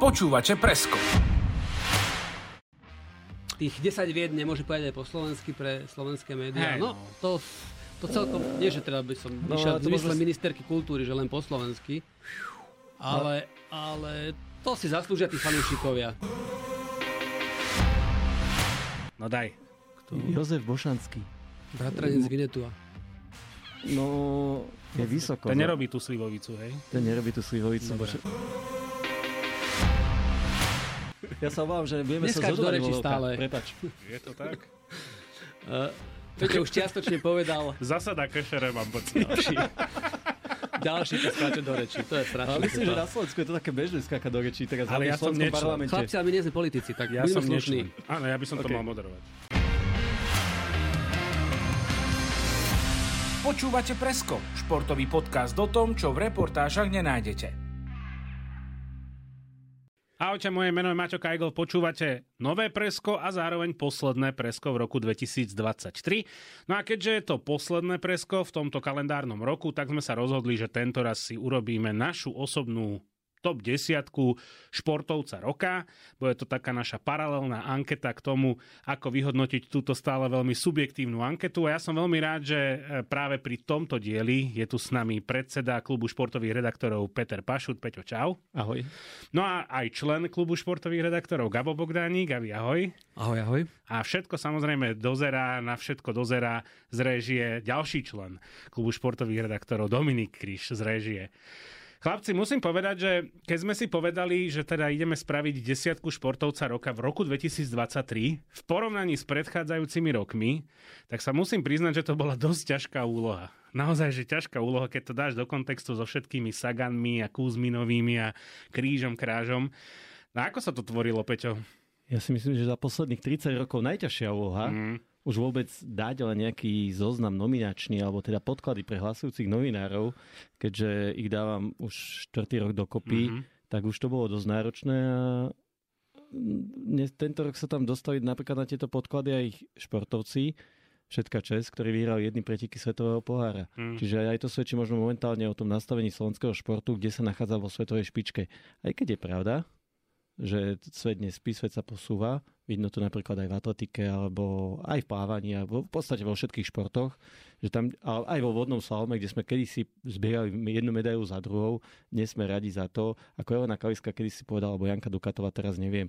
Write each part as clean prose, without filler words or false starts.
Počúvate Presko. Tých 10 vied nemôže povedať aj po slovensky pre slovenské médiá. No, to celkom, nie že teda by som vyšiel v zmysle ministerky kultúry, že len po slovensky, ale to si zaslúžia tí fanúšikovia. No daj. Kto? Jozef Bošanský. Bratranec Vinetua. No, je vysoko. Ten nerobí tú slivovicu, hej? Ten nerobí tú slivovicu. Ja sa obávam, že budeme sa zhodovať vo stále. Prepáč. Je to tak? Peťo už čiastočne povedal. Zasada kešere mám pocit. Ďalší to skáče do rečí. To je strašné. Ale myslím, že na Slovensku je to také bežné skákať do rečí. Teraz ale ja som nečlen. Chlapci, ale my nie sme politici, tak ja som slušní. Áno, ja by som to mal moderovať. Počúvate Presko, športový podcast o tom, čo v reportážach nenájdete. Ahojte, moje meno je Maťo Kajgl, počúvate nové Presko a zároveň posledné Presko v roku 2023. No a keďže je to posledné Presko v tomto kalendárnom roku, tak sme sa rozhodli, že tento raz si urobíme našu osobnú top 10 športovca roka. Bude to taká naša paralelná anketa k tomu, ako vyhodnotiť túto stále veľmi subjektívnu anketu. A ja som veľmi rád, že práve pri tomto dieli je tu s nami predseda klubu športových redaktorov Peter Pašut. Peťo, čau. Ahoj. No a aj člen klubu športových redaktorov Gabo Bogdánik. Gabi, ahoj. Ahoj, ahoj. A všetko samozrejme na všetko dozerá z réžie ďalší člen klubu športových redaktorov Dominik Kryš z réžie. Chlapci, musím povedať, že keď sme si povedali, že teda ideme spraviť 10 športovca roka v roku 2023 v porovnaní s predchádzajúcimi rokmi, tak sa musím priznať, že to bola dosť ťažká úloha. Naozaj, že ťažká úloha, keď to dáš do kontextu so všetkými Saganmi a Kuzminovými a Krížom, Krážom. No ako sa to tvorilo, Peťo? Ja si myslím, že za posledných 30 rokov najťažšia úloha už vôbec dať len nejaký zoznam nominačný, alebo teda podklady pre hlasujúcich novinárov, keďže ich dávam už 4. rok dokopy, tak už to bolo dosť náročné a tento rok sa tam dostali napríklad na tieto podklady aj ich športovci, všetka česť, ktorí vyhrali jedny preteky svetového pohára. Čiže aj to svedčí možno momentálne o tom nastavení slovenského športu, kde sa nachádza vo svetovej špičke. Aj keď je pravda, že svet nespí, svet sa posúva. Vidno to napríklad aj v atletike, alebo aj v plávaní, alebo v podstate vo všetkých športoch. Že tam, aj vo vodnom slalome, kde sme kedysi zbierali jednu medailu za druhou, dnes sme radi za to. Ako Elena Kaliska kedysi povedala, alebo Janka Dukatová, teraz neviem.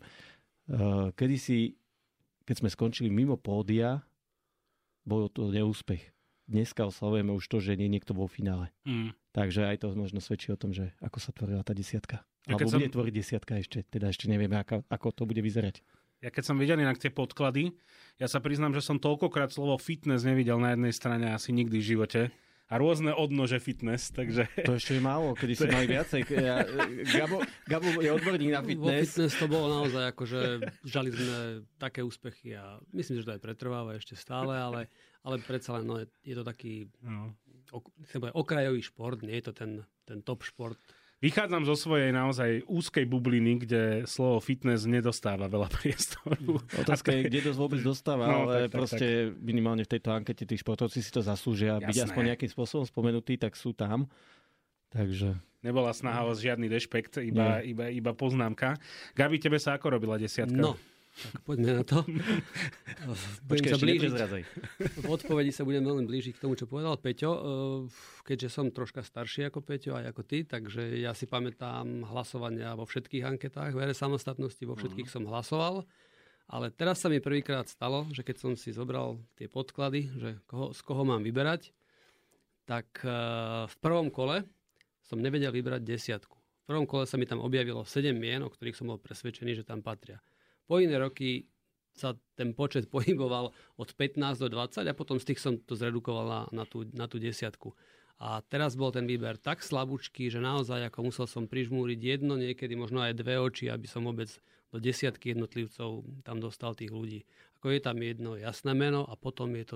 Kedysi, keď sme skončili mimo pódia, bol to neúspech. Dneska oslavujeme už to, že nie niekto vo finále. Takže aj to možno svedčí o tom, že ako sa tvorila tá desiatka. Alebo bude tvoriť desiatka ešte. Teda ešte nevieme, ako to bude vyzerať. Ja keď som videl inak tie podklady, ja sa priznám, že som toľkokrát slovo fitness nevidel na jednej strane asi nikdy v živote. A rôzne odnože fitness, takže... To ešte je málo, kedy si mali viacej. Gabo je odborník na fitness. Vo fitness to bolo naozaj akože žali sme také úspechy a myslím, že to aj pretrváva ešte stále, ale predsa len je to taký okrajový šport, nie je to ten top šport. Vychádzam zo svojej naozaj úzkej bubliny, kde slovo fitness nedostáva veľa priestoru. Otázka je, kde to vôbec dostáva, ale proste minimálne v tejto ankete tí športovci si to zaslúžia. Byť aspoň nejakým spôsobom spomenutí, tak sú tam. Takže... Nebola snaha o žiadny rešpekt, iba poznámka. Gabi, tebe sa ako robila desiatka? No, tak poďme na to. Počkej, ešte neprezradzaj. V odpovedi sa budem veľmi blížiť k tomu, čo povedal Peťo. Keďže som troška starší ako Peťo, aj ako ty, takže ja si pamätám hlasovania vo všetkých anketách. V ére samostatnosti vo všetkých som hlasoval. Ale teraz sa mi prvýkrát stalo, že keď som si zobral tie podklady, že z koho mám vyberať, tak v prvom kole som nevedel vybrať desiatku. V prvom kole sa mi tam objavilo 7 mien, o ktorých som bol presvedčený, že tam patria. Po iné roky sa ten počet pohyboval od 15 do 20 a potom z tých som to zredukoval na tú desiatku. A teraz bol ten výber tak slabúčky, že naozaj ako musel som prižmúriť jedno, niekedy možno aj 2 oči, aby som vôbec do desiatky jednotlivcov tam dostal tých ľudí. Ako je tam jedno jasné meno a potom je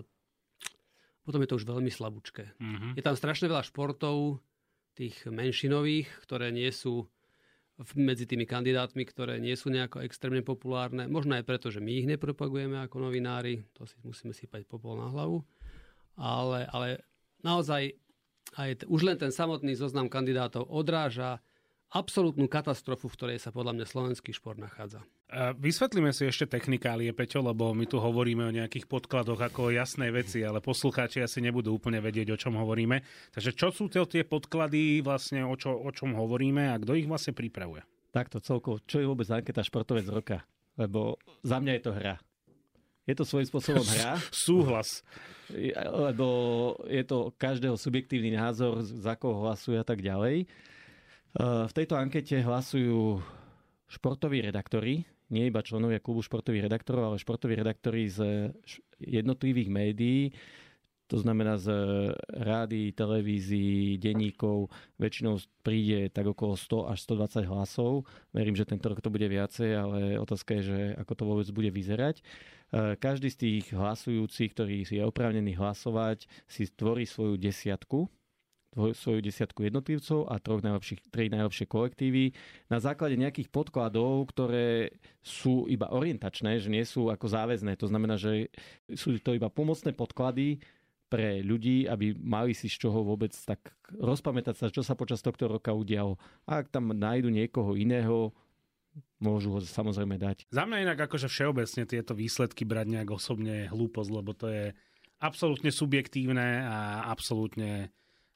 to už veľmi slabúčké. Je tam strašne veľa športov, tých menšinových, ktoré nie sú medzi tými kandidátmi, ktoré nie sú nejako extrémne populárne. Možno aj preto, že my ich nepropagujeme ako novinári. To si musíme sypať popol na hlavu. Ale naozaj už len ten samotný zoznam kandidátov odráža absolútnu katastrofu, v ktorej sa podľa mňa slovenský šport nachádza. Vysvetlíme si ešte technikálie, Peťo, lebo my tu hovoríme o nejakých podkladoch ako o jasnej veci, ale poslucháči asi nebudú úplne vedieť, o čom hovoríme. Takže čo sú tie podklady, vlastne o čom hovoríme a kto ich vlastne pripravuje? Takto celkovo, čo je vôbec anketa športovec roka? Lebo za mňa je to hra. Je to svojím spôsobom hra. Súhlas. Lebo je to každého subjektívny názor, za koho hlasuje a tak ďalej. V tejto ankete hlasujú športoví redaktori, nie iba členovia klubu športových redaktorov, ale športoví redaktori z jednotlivých médií, to znamená z rádií, televízií, denníkov. Väčšinou príde tak okolo 100 až 120 hlasov. Verím, že tento rok to bude viacej, ale otázka je, že ako to vôbec bude vyzerať. Každý z tých hlasujúcich, ktorý je oprávnený hlasovať, si tvorí svoju desiatku jednotlivcov a tri najlepšie kolektívy na základe nejakých podkladov, ktoré sú iba orientačné, že nie sú ako záväzné. To znamená, že sú to iba pomocné podklady pre ľudí, aby mali si z čoho vôbec tak rozpamätať sa, čo sa počas tohto roka udialo. A ak tam nájdu niekoho iného, môžu ho samozrejme dať. Za mňa inak akože všeobecne tieto výsledky brať nejak osobne je hlúposť, lebo to je absolútne subjektívne a absolútne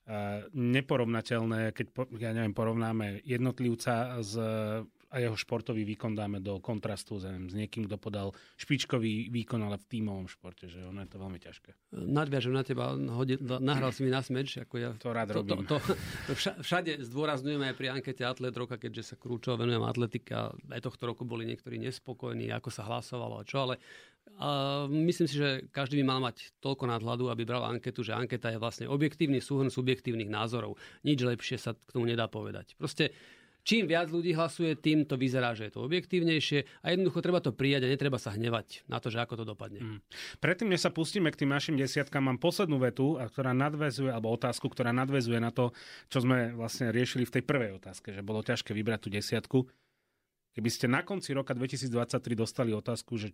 neporovnateľné, keď porovnáme jednotlivca a jeho športový výkon dáme do kontrastu s niekým, kto podal špičkový výkon, ale v tímovom športe, že ono je to veľmi ťažké. Nadviažem na teba, nahral si mi na smeč. Ako ja to rád robím. Všade zdôrazňujeme aj pri ankete Atlet roka, keďže sa kľúčovo venujem atletike a aj tohto roku boli niektorí nespokojní, ako sa hlasovalo a čo, ale myslím si, že každý by mal mať toľko nadhľadu, aby bral anketu, že anketa je vlastne objektívny súhrn subjektívnych názorov. Nič lepšie sa k tomu nedá povedať. Proste čím viac ľudí hlasuje, tým to vyzerá, že je to objektívnejšie a jednoducho treba to prijať a netreba sa hnevať na to, že ako to dopadne. Predtým, než sa pustíme k tým našim desiatkám, mám poslednú vetu, ktorá nadväzuje, alebo otázku, ktorá nadväzuje na to, čo sme vlastne riešili v tej prvej otázke, že bolo ťažké vybrať tú desiatku. Keby ste na konci roka 2023 dostali otázku, že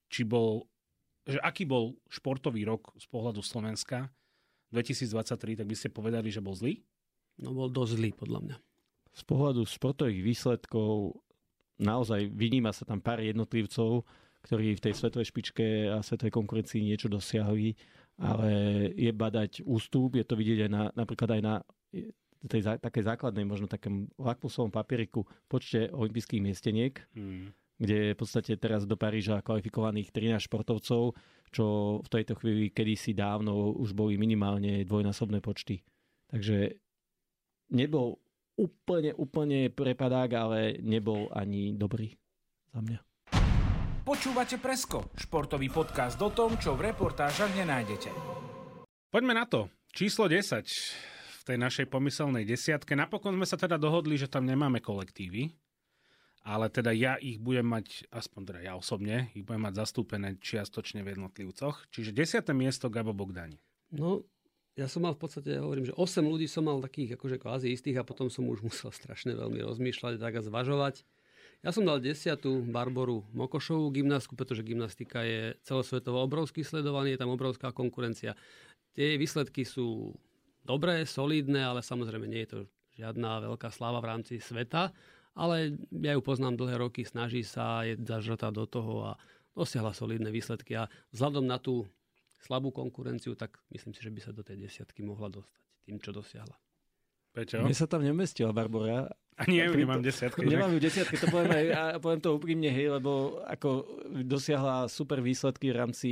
aký bol športový rok z pohľadu Slovenska 2023, tak by ste povedali, že bol zlý? No bol dosť zlý, podľa mňa. Z pohľadu športových výsledkov naozaj vyníma sa tam pár jednotlivcov, ktorí v tej svetovej špičke a svetovej konkurencii niečo dosiahli, ale je badať ústup, je to vidieť aj napríklad aj na tej takej základnej, možno takom lakmusovom papieriku počte olympijských miesteniek, kde je v podstate teraz do Paríža kvalifikovaných 13 športovcov, čo v tejto chvíli kedysi dávno už boli minimálne dvojnásobné počty. Takže nebol úplne prepadák, ale nebol ani dobrý za mňa. Počúvate Presko, športový podcast o tom, čo v reportážach nenájdete. Poďme na to. Číslo 10 v tej našej pomyselnej desiatke. Napokon sme sa teda dohodli, že tam nemáme kolektívy, ale teda ja ich budem mať, aspoň teda ja osobne, ich budem mať zastúpené čiastočne v jednotlivcoch. Čiže 10. miesto Gabo Bogdani. No, ja som mal v podstate, hovorím, že 8 ľudí som mal takých akože kvázi istých a potom som už musel strašne veľmi rozmýšľať tak a zvažovať. Ja som dal 10. Barboru Mokošovú gymnastku, pretože gymnastika je celosvetovo obrovský sledovaný, je tam obrovská konkurencia. Tie výsledky sú dobré, solidné, ale samozrejme nie je to žiadna veľká sláva v rámci sveta. Ale ja ju poznám dlhé roky, snaží sa, je zažratá do toho a dosiahla solidné výsledky. A vzhľadom na tú slabú konkurenciu, tak myslím si, že by sa do tej desiatky mohla dostať tým, čo dosiahla. Peťo? Mne sa tam nemestila Barbora. Ani ja ju nemám desiatky. Nemám ju desiatky, to poviem to úprimne, hej, lebo ako dosiahla super výsledky v rámci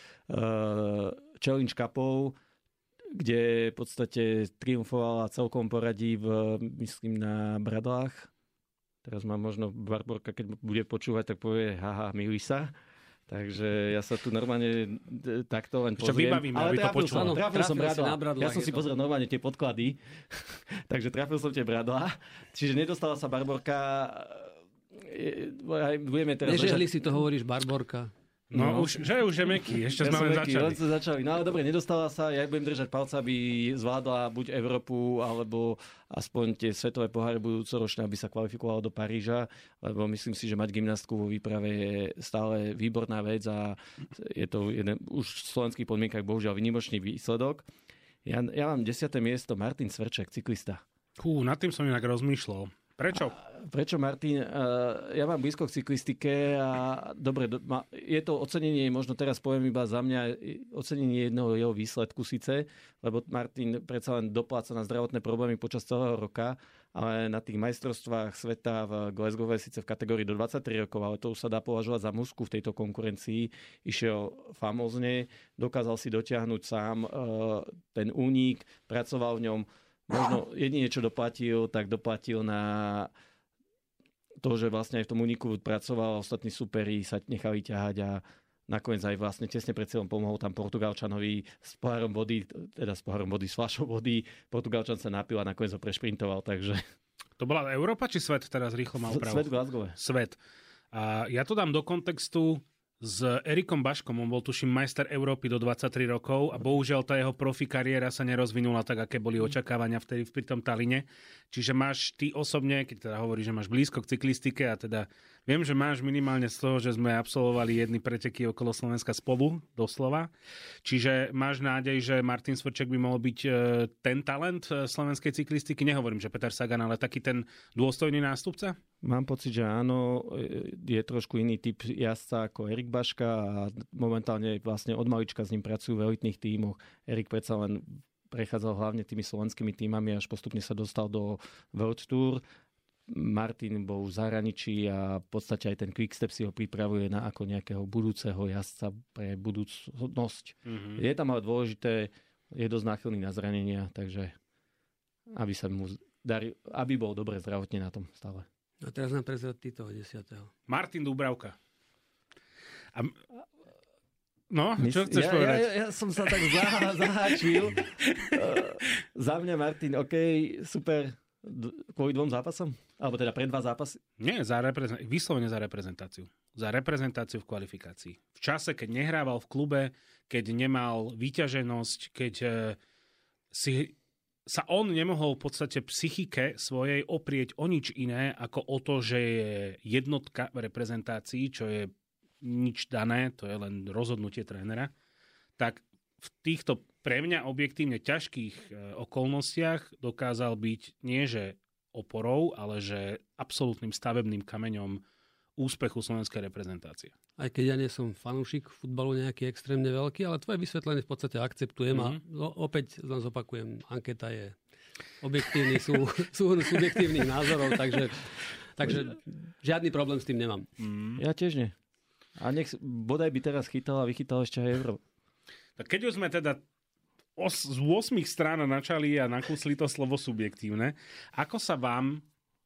Challenge Cupov, kde v podstate triumfovala celkom poradí myslím na Bradlách. Teraz má možno Barborka, keď bude počúvať, tak povie, haha, milí sa. Takže ja sa tu normálne takto len pozriem. Čo vybavíme, aby to počul. Trafil som Bradla. Ja som si pozrel normálne tie podklady. Takže trafil som tie Bradla. Čiže nedostala sa Barborka. Budeme teraz... Nežehli si to hovoríš Barborka. No. Už je meký, ešte sme len začali. No ale dobre, nedostala sa, ja budem držať palca, aby zvládla buď Európu, alebo aspoň tie svetové poháre budúcoročné, aby sa kvalifikovala do Paríža, lebo myslím si, že mať gymnastku vo výprave je stále výborná vec a je to už v slovenských podmienkach bohužiaľ výnimočný výsledok. Ja mám 10. miesto Martin Svrček, cyklista. Nad tým som inak rozmýšľal. Prečo? Prečo, Martin? Ja mám blízko k cyklistike a dobre, je to ocenenie, možno teraz poviem iba za mňa, ocenenie jedného jeho výsledku síce, lebo Martin predsa len dopláca na zdravotné problémy počas celého roka, ale na tých majstrovstvách sveta v Glasgow síce v kategórii do 23 rokov, ale to už sa dá považovať za musku v tejto konkurencii. Išiel famózne, dokázal si dotiahnuť sám ten únik, pracoval v ňom. Možno jedine, čo doplatil, tak doplatil na to, že vlastne aj v tom úniku pracoval, ostatní superi sa nechali ťahať a nakoniec aj vlastne tesne pred cieľom pomohol tam Portugalčanovi s pohárom vody, s fľašou vody. Portugalčan sa napil a nakoniec ho prešprintoval, takže... To bola Európa či svet? Teraz rýchlo má opravu. Svet v Glasgow. Svet. A ja to dám do kontextu s Erikom Baškom. On bol, tuším, majster Európy do 23 rokov a bohužiaľ tá jeho profi kariéra sa nerozvinula tak, aké boli očakávania vtedy pri tom Taline. Čiže máš ty osobne, keď teda hovoríš, že máš blízko k cyklistike a teda viem, že máš minimálne z toho, že sme absolvovali jedny preteky okolo Slovenska spolu, doslova. Čiže máš nádej, že Martin Svrček by mohol byť ten talent slovenskej cyklistiky? Nehovorím, že Peter Sagan, ale taký ten dôstojný nástupca? Mám pocit, že áno, je trošku iný typ jazdca ako Erik Baška a momentálne vlastne od malička s ním pracujú v elitných tímoch. Erik predsa len prechádzal hlavne tými slovenskými tímami, až postupne sa dostal do World Tour. Martin bol v zahraničí a v podstate aj ten Quickstep si ho pripravuje na ako nejakého budúceho jazdca pre budúcnosť. Mm-hmm. Je tam ale dôležité, je dosť náchylný na zranenia, takže aby sa mu aby bol dobre zdravotne na tom stále. A teraz nám prezradí toho 10. Martin Dúbravka. No, čo chceš povedať? Ja som sa tak zaháčil. Za mňa Martin, OK, super. Kvôli 2 zápasom? Alebo teda pre 2 zápasy? Nie, vyslovene za reprezentáciu. Za reprezentáciu v kvalifikácii. V čase, keď nehrával v klube, keď nemal vyťaženosť, keď sa on nemohol v podstate psychike svojej oprieť o nič iné, ako o to, že je jednotka v reprezentácii, čo je nič dané, to je len rozhodnutie trénera, tak v týchto pre mňa objektívne ťažkých okolnostiach dokázal byť nie že oporou, ale že absolútnym stavebným kameňom úspechu slovenskej reprezentácie. Aj keď ja nie som fanúšik futbalu nejaký extrémne veľký, ale tvoje vysvetlenie v podstate akceptujem a opäť zopakujem, anketa je objektívny, sú subjektívnych názorov, takže žiadny problém s tým nemám. Ja tiež nie. A nech bodaj by teraz chytal a vychytal ešte aj Euro. Tak keď už sme teda z 8 strán načali a nakúsli to slovo subjektívne, ako sa vám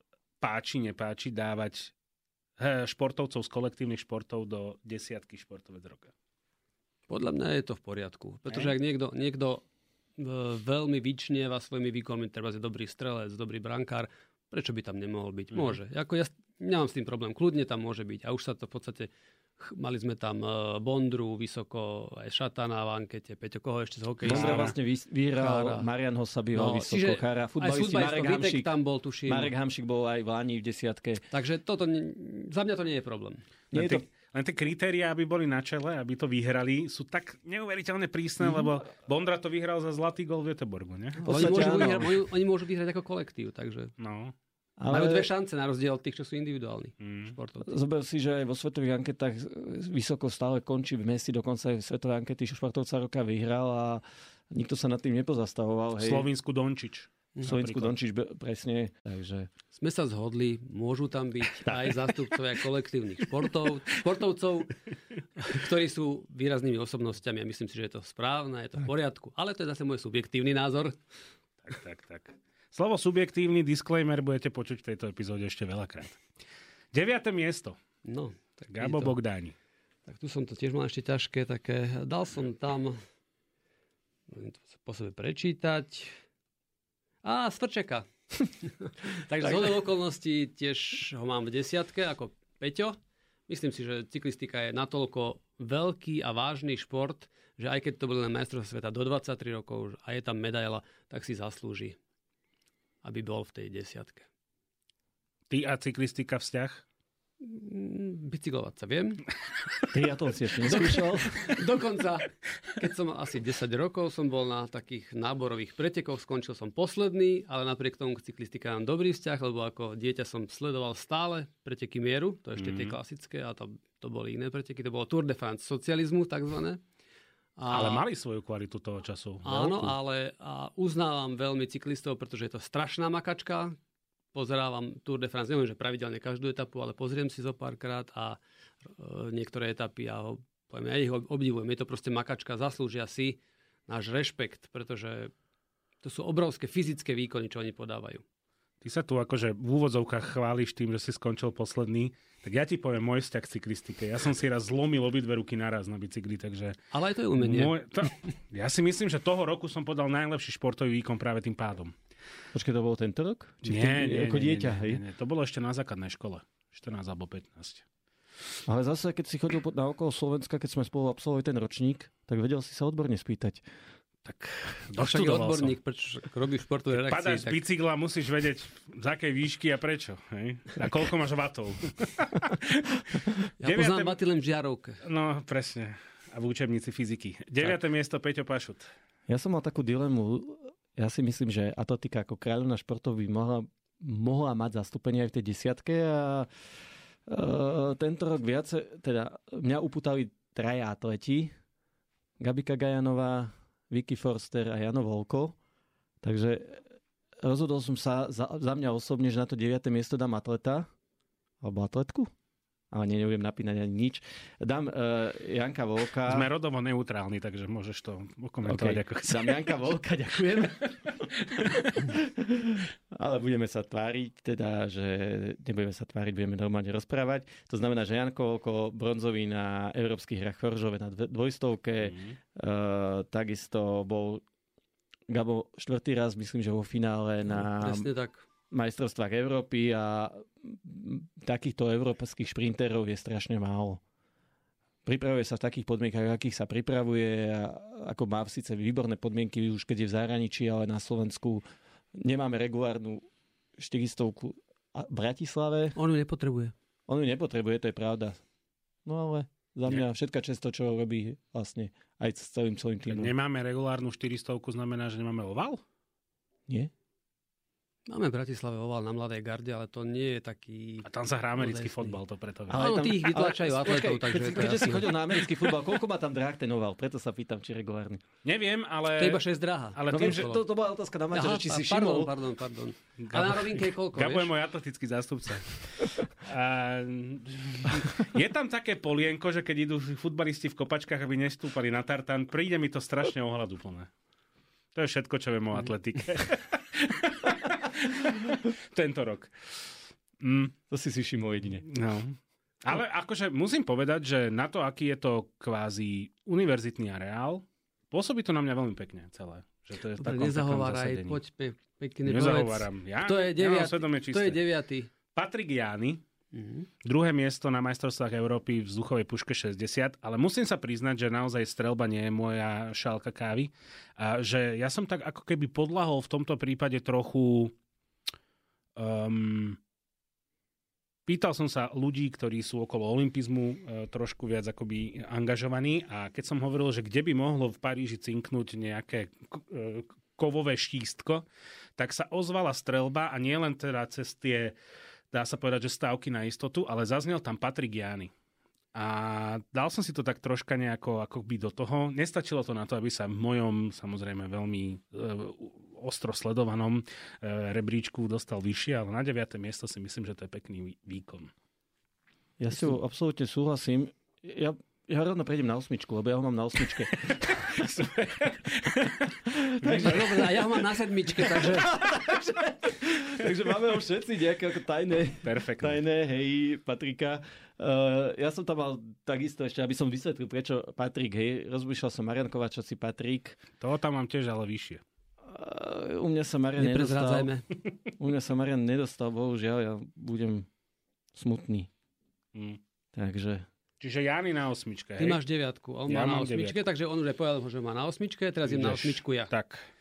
nepáči dávať športovcov z kolektívnych športov do 10 športovec roka? Podľa mňa je to v poriadku. Pretože ak niekto veľmi vyčnieva svojimi výkonmi, treba je dobrý strelec, dobrý brankár, prečo by tam nemohol byť? Môže. Ja nemám s tým problém. Kľudne tam môže byť. A už sa to v podstate... Mali sme tam Bondru, vysoko, aj Šatana v ankete, Peťo, koho ešte z hokeja. Bondra vlastne vyhral, Marian Hossa býval vysoko, Chára, futbalisti Marek Hamšík. Tam bol, tuším. Marek Hamšík bol aj v Lani v 10. Takže za mňa to nie je problém. Len tie kritériá, aby boli na čele, aby to vyhrali, sú tak neuveriteľne prísne, lebo Bondra to vyhral za zlatý gól v Göteborgu, ne? Oni môžu vyhrať ako kolektív, takže... No. Majú 2 šance na rozdiel od tých, čo sú individuálni športovci. Zober si, že aj vo svetových anketách vysoko stále končí v Messi, dokonca aj v svetovej ankety športovca roka vyhral a nikto sa nad tým nepozastavoval. Slovensku Dončič. Presne. Takže... Sme sa zhodli, môžu tam byť aj zástupcovia kolektívnych športovcov, ktorí sú výraznými osobnostiami a myslím si, že je to správne, je to v poriadku. Ale to je zase môj subjektívny názor. Tak. Slovo subjektívny disclaimer budete počuť v tejto epizóde ešte veľakrát. 9. miesto. No, tak Gabo Bogdáni. Tak tu som to tiež mal ešte ťažké, také dal som tam po sebe prečítať Svrčeka. Takže z hodou okolností tiež ho mám v 10 ako Peťo. Myslím si, že cyklistika je natoľko veľký a vážny šport, že aj keď to boli na majstrovstvá sveta do 23 rokov a je tam medaila, tak si zaslúži, aby bol v tej 10. Ty a cyklistika vzťah? Bicyklovať sa viem. Triatlon si ešte neskúšal? Dokonca, keď som asi 10 rokov, som bol na takých náborových pretekoch, skončil som posledný, ale napriek tomu k cyklistike mám dobrý vzťah, lebo ako dieťa som sledoval stále preteky mieru, to ešte tie klasické, a to boli iné preteky, to bolo Tour de France socializmu takzvané. Ale mali svoju kvalitu toho času. Áno, ale uznávam veľmi cyklistov, pretože je to strašná makačka. Pozerávam Tour de France, neviem, že pravidelne každú etapu, ale pozriem si zo párkrát a niektoré etapy a ja ich obdivujem. Je to proste makačka, zaslúžia si náš rešpekt, pretože to sú obrovské fyzické výkony, čo oni podávajú. Ty sa tu akože v úvodzovkách chváliš tým, že si skončil posledný, tak ja ti poviem môj vzťah k cyklistike. Ja som si raz zlomil obidve ruky naraz na bicykli, takže... Ale aj to je umenie. Ja si myslím, že toho roku som podal najlepší športový výkon práve tým pádom. Počkej, to bolo tento rok? Nie, ako dieťa, hej? Nie, to bolo ešte na základnej škole. 14 alebo 15. Ale zase, keď si chodil na okolo Slovenska, keď sme spolu absolvovali ten ročník, tak vedel si sa odborne spýtať. Tak doštudoval som. Odborník, prečo robíš športovú redakcii. Padáš z bicykla, musíš vedieť, z akej výšky a prečo. Hej? A koľko máš vatov. Ja poznám vaty len v žiarovke. No, presne. A v učebnici fyziky. 9. miesto, Peťo Pašut. Ja som mal takú dilemu. Ja si myslím, že atletika ako kráľovná športov by mohla mať zastúpenie aj v tej desiatke a tento rok teda mňa upútali traja atleti. Gabika Gajanová, Vicky Forster a Jano Volko. Takže rozhodol som sa za mňa osobne, že na to 9. miesto dám atleta alebo atletku. Ale nebudem napínať ani nič. Dám Janka Volka. Sme rodovo neutrálni, takže môžeš to okomentovať. Okay. Dám Janka Volka, ďakujem. Ale budeme sa tváriť, teda, že nebudeme sa tváriť, budeme normálne rozprávať. To znamená, že Janko Volko bronzový na Európskych hrách v Choržove na dvojstovke. Takisto bol Gabo štvrtý raz, myslím, že vo finále na... Presne tak. Majstrovstvách Európy a takýchto európskych šprinterov je strašne málo. Pripravuje sa v takých podmienkach, akých sa pripravuje, a ako má síce výborné podmienky už keď je v zahraničí, ale na Slovensku nemáme regulárnu 400 v Bratislave. On ju nepotrebuje. On ju nepotrebuje, to je pravda. No ale za mňa všetka često, čo robí vlastne aj s celým týmom. Nemáme regulárnu 400, znamená, že nemáme oval? Nie. Máme v Bratislave oval na Mladej garde, ale to nie je taký... A tam sa hrá americký fotbal, to preto. Ale tí ich vytlačajú atletov, takže... Keďže si chodil na americký futbal, koľko má tam dráh ten oval? Preto sa pýtam, či regulárny. Neviem, ale... To je iba 6 dráha. Ale tým, že... to bola otázka na Maťa, či si všimol. Pardon. Ale na rovinke je koľko, Gabo je môj atletický zástupca. Je tam také polienko, že keď idú futbalisti v kopačkách, aby nestúpali na tartán, príde mi to strašne ohľaduplné. To je všetko, čo viem o atletike. Tento rok. To si všimol jedine. No. Ale akože musím povedať, že na to, aký je to kvázi univerzitný areál, pôsobí to na mňa veľmi pekne celé. Že to je dobre, nezahováraj, poď pekne povedz. Nezahováram. To je 9. Patrik Jány, druhé miesto na majstrovstvách Európy v vzduchovej puške 60, ale musím sa priznať, že naozaj streľba nie je moja šálka kávy. A že ja som tak ako keby podľahol v tomto prípade trochu... Pýtal som sa ľudí, ktorí sú okolo olympizmu trošku viac akoby angažovaní, a keď som hovoril, že kde by mohlo v Paríži cinknúť nejaké kovové štístko, tak sa ozvala streľba, a nie len teda cez tie, dá sa povedať, že stávky na istotu, ale zaznel tam Patrik Jány. A dal som si to tak troška nejako akoby do toho. Nestačilo to na to, aby sa v mojom, samozrejme veľmi ostro sledovanom rebríčku dostal vyššie, ale na 9. miesto si myslím, že to je pekný výkon. Ja si absolútne súhlasím. Ja rovno prejdem na 8, lebo ja ho mám na 8. Dobre, a ja ho mám na 7, takže... Takže máme ho všetci nejaké ako tajné, hej, Patrika. Ja som tam mal takisto ešte, aby som vysvetlil, prečo Patrik, hej. Rozmýšľal som Marian Kovačovci, Patrik. Toho tam mám tiež, ale vyššie. U mňa sa Marian nedostal. Bohužiaľ, ja budem smutný. Takže... Čiže Jány na 8. Ty máš 9, on má na 8, takže on už aj povedal, že má na 8, teraz idem na 8 ja. Tak.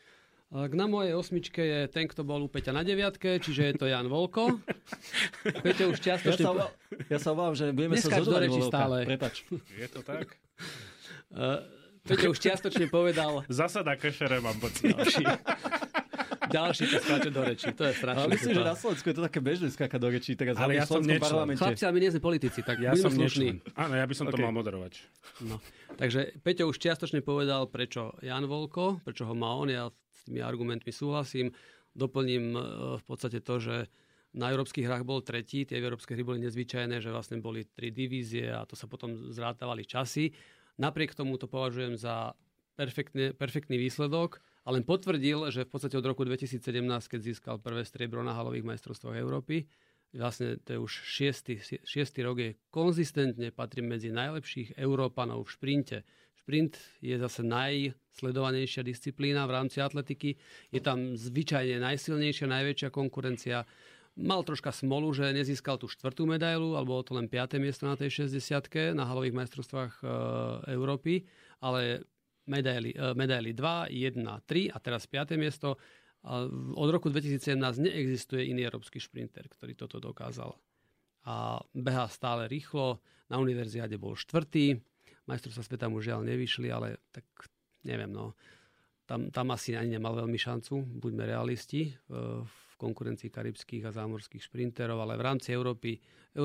Na mojej osmičke je ten, kto bol u Peťa na 9, čiže je to Jan Volko. Peťo už čiastočne... Ja sa obávam, že budeme sa zhodovať vo Volka. Prepač. Je to tak? Peťo už čiastočne povedal... Zasada kešere, mám pocit. Ďalší to skáče do rečí, to je strašné. Ale myslím, že na Slovensku je to také bežné skákať do rečí, tak ale ja som nečlen. Chlapci, ale my nie sme politici, tak ja som slušní. Áno, ja by som to mal moderovať. No. Takže Peťo už čiastočne povedal, prečo Jan Volko, prečo ho má on, ja s tými argumentmi súhlasím. Doplním v podstate to, že na európskych hrách bol tretí, tie európske hry boli nezvyčajné, že vlastne boli 3 divízie a to sa potom zrátavali časy. Napriek tomu to považujem za perfektný výsledok, ale potvrdil, že v podstate od roku 2017, keď získal prvé striebro na halových majstrovstvách Európy, vlastne to je už šiestý rok, je konzistentne patrí medzi najlepších Európanov v šprinte. Šprint je zase najsledovanejšia disciplína v rámci atletiky. Je tam zvyčajne najsilnejšia, najväčšia konkurencia. Mal troška smolu, že nezískal tú 4. medailu, alebo bolo to len 5. miesto na tej 60-ke na halových majstrovstvách Európy, ale medaily 2, 1, 3 a teraz 5. miesto. Od roku 2017 neexistuje iný európsky šprinter, ktorý toto dokázal. A behá stále rýchlo. Na univerziáde bol 4. Majstrovstvá sveta mu žiaľ nevyšli, ale tak neviem, no. Tam asi ani nemal veľmi šancu, buďme realisti, v konkurencii karibských a zámorských šprinterov, ale v rámci Európy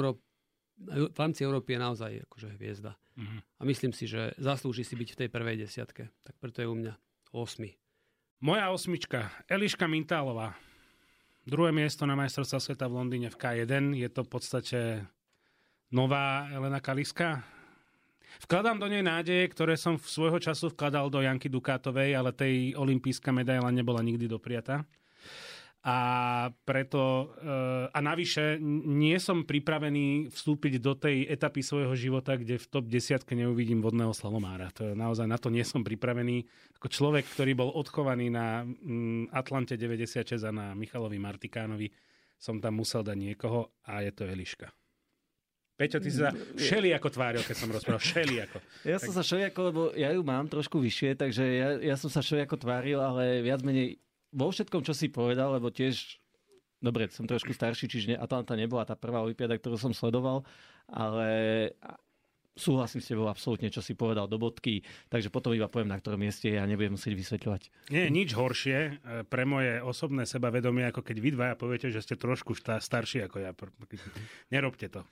je naozaj akože hviezda. Uh-huh. A myslím si, že zaslúži si byť v tej prvej 10. Tak preto je u mňa 8. Moja 8. Eliška Mintálová. 2. miesto na majstrovstvá sveta v Londýne v K1. Je to v podstate nová Elena Kaliska. Vkladám do nej nádeje, ktoré som svojho času vkladal do Janky Dukátovej, ale tej olympijská medaila nebola nikdy dopriata. A preto, a navyše, nie som pripravený vstúpiť do tej etapy svojho života, kde v top 10 neuvidím vodného slalomára. To naozaj na to nie som pripravený. Ako človek, ktorý bol odchovaný na Atlante 96 a na Michalovi Martikánovi, som tam musel dať niekoho a je to Eliška. Peťo, ty sa šeliako tváril, keď som rozprával. Šeliako. Ja som sa šeliako, lebo ja ju mám trošku vyššie, takže ja som sa šeliako tváril, ale viac menej vo všetkom, čo si povedal, lebo tiež, dobre, som trošku starší, čiže Atlanta nebola tá prvá olympiáda, ktorú som sledoval, ale súhlasím s tebou absolútne, čo si povedal do bodky, takže potom iba poviem, na ktorom mieste ja nebudem musieť vysvetľovať. Nie je nič horšie pre moje osobné sebavedomie, ako keď vy dvaja poviete, že ste trošku starší ako ja. Nerobte to.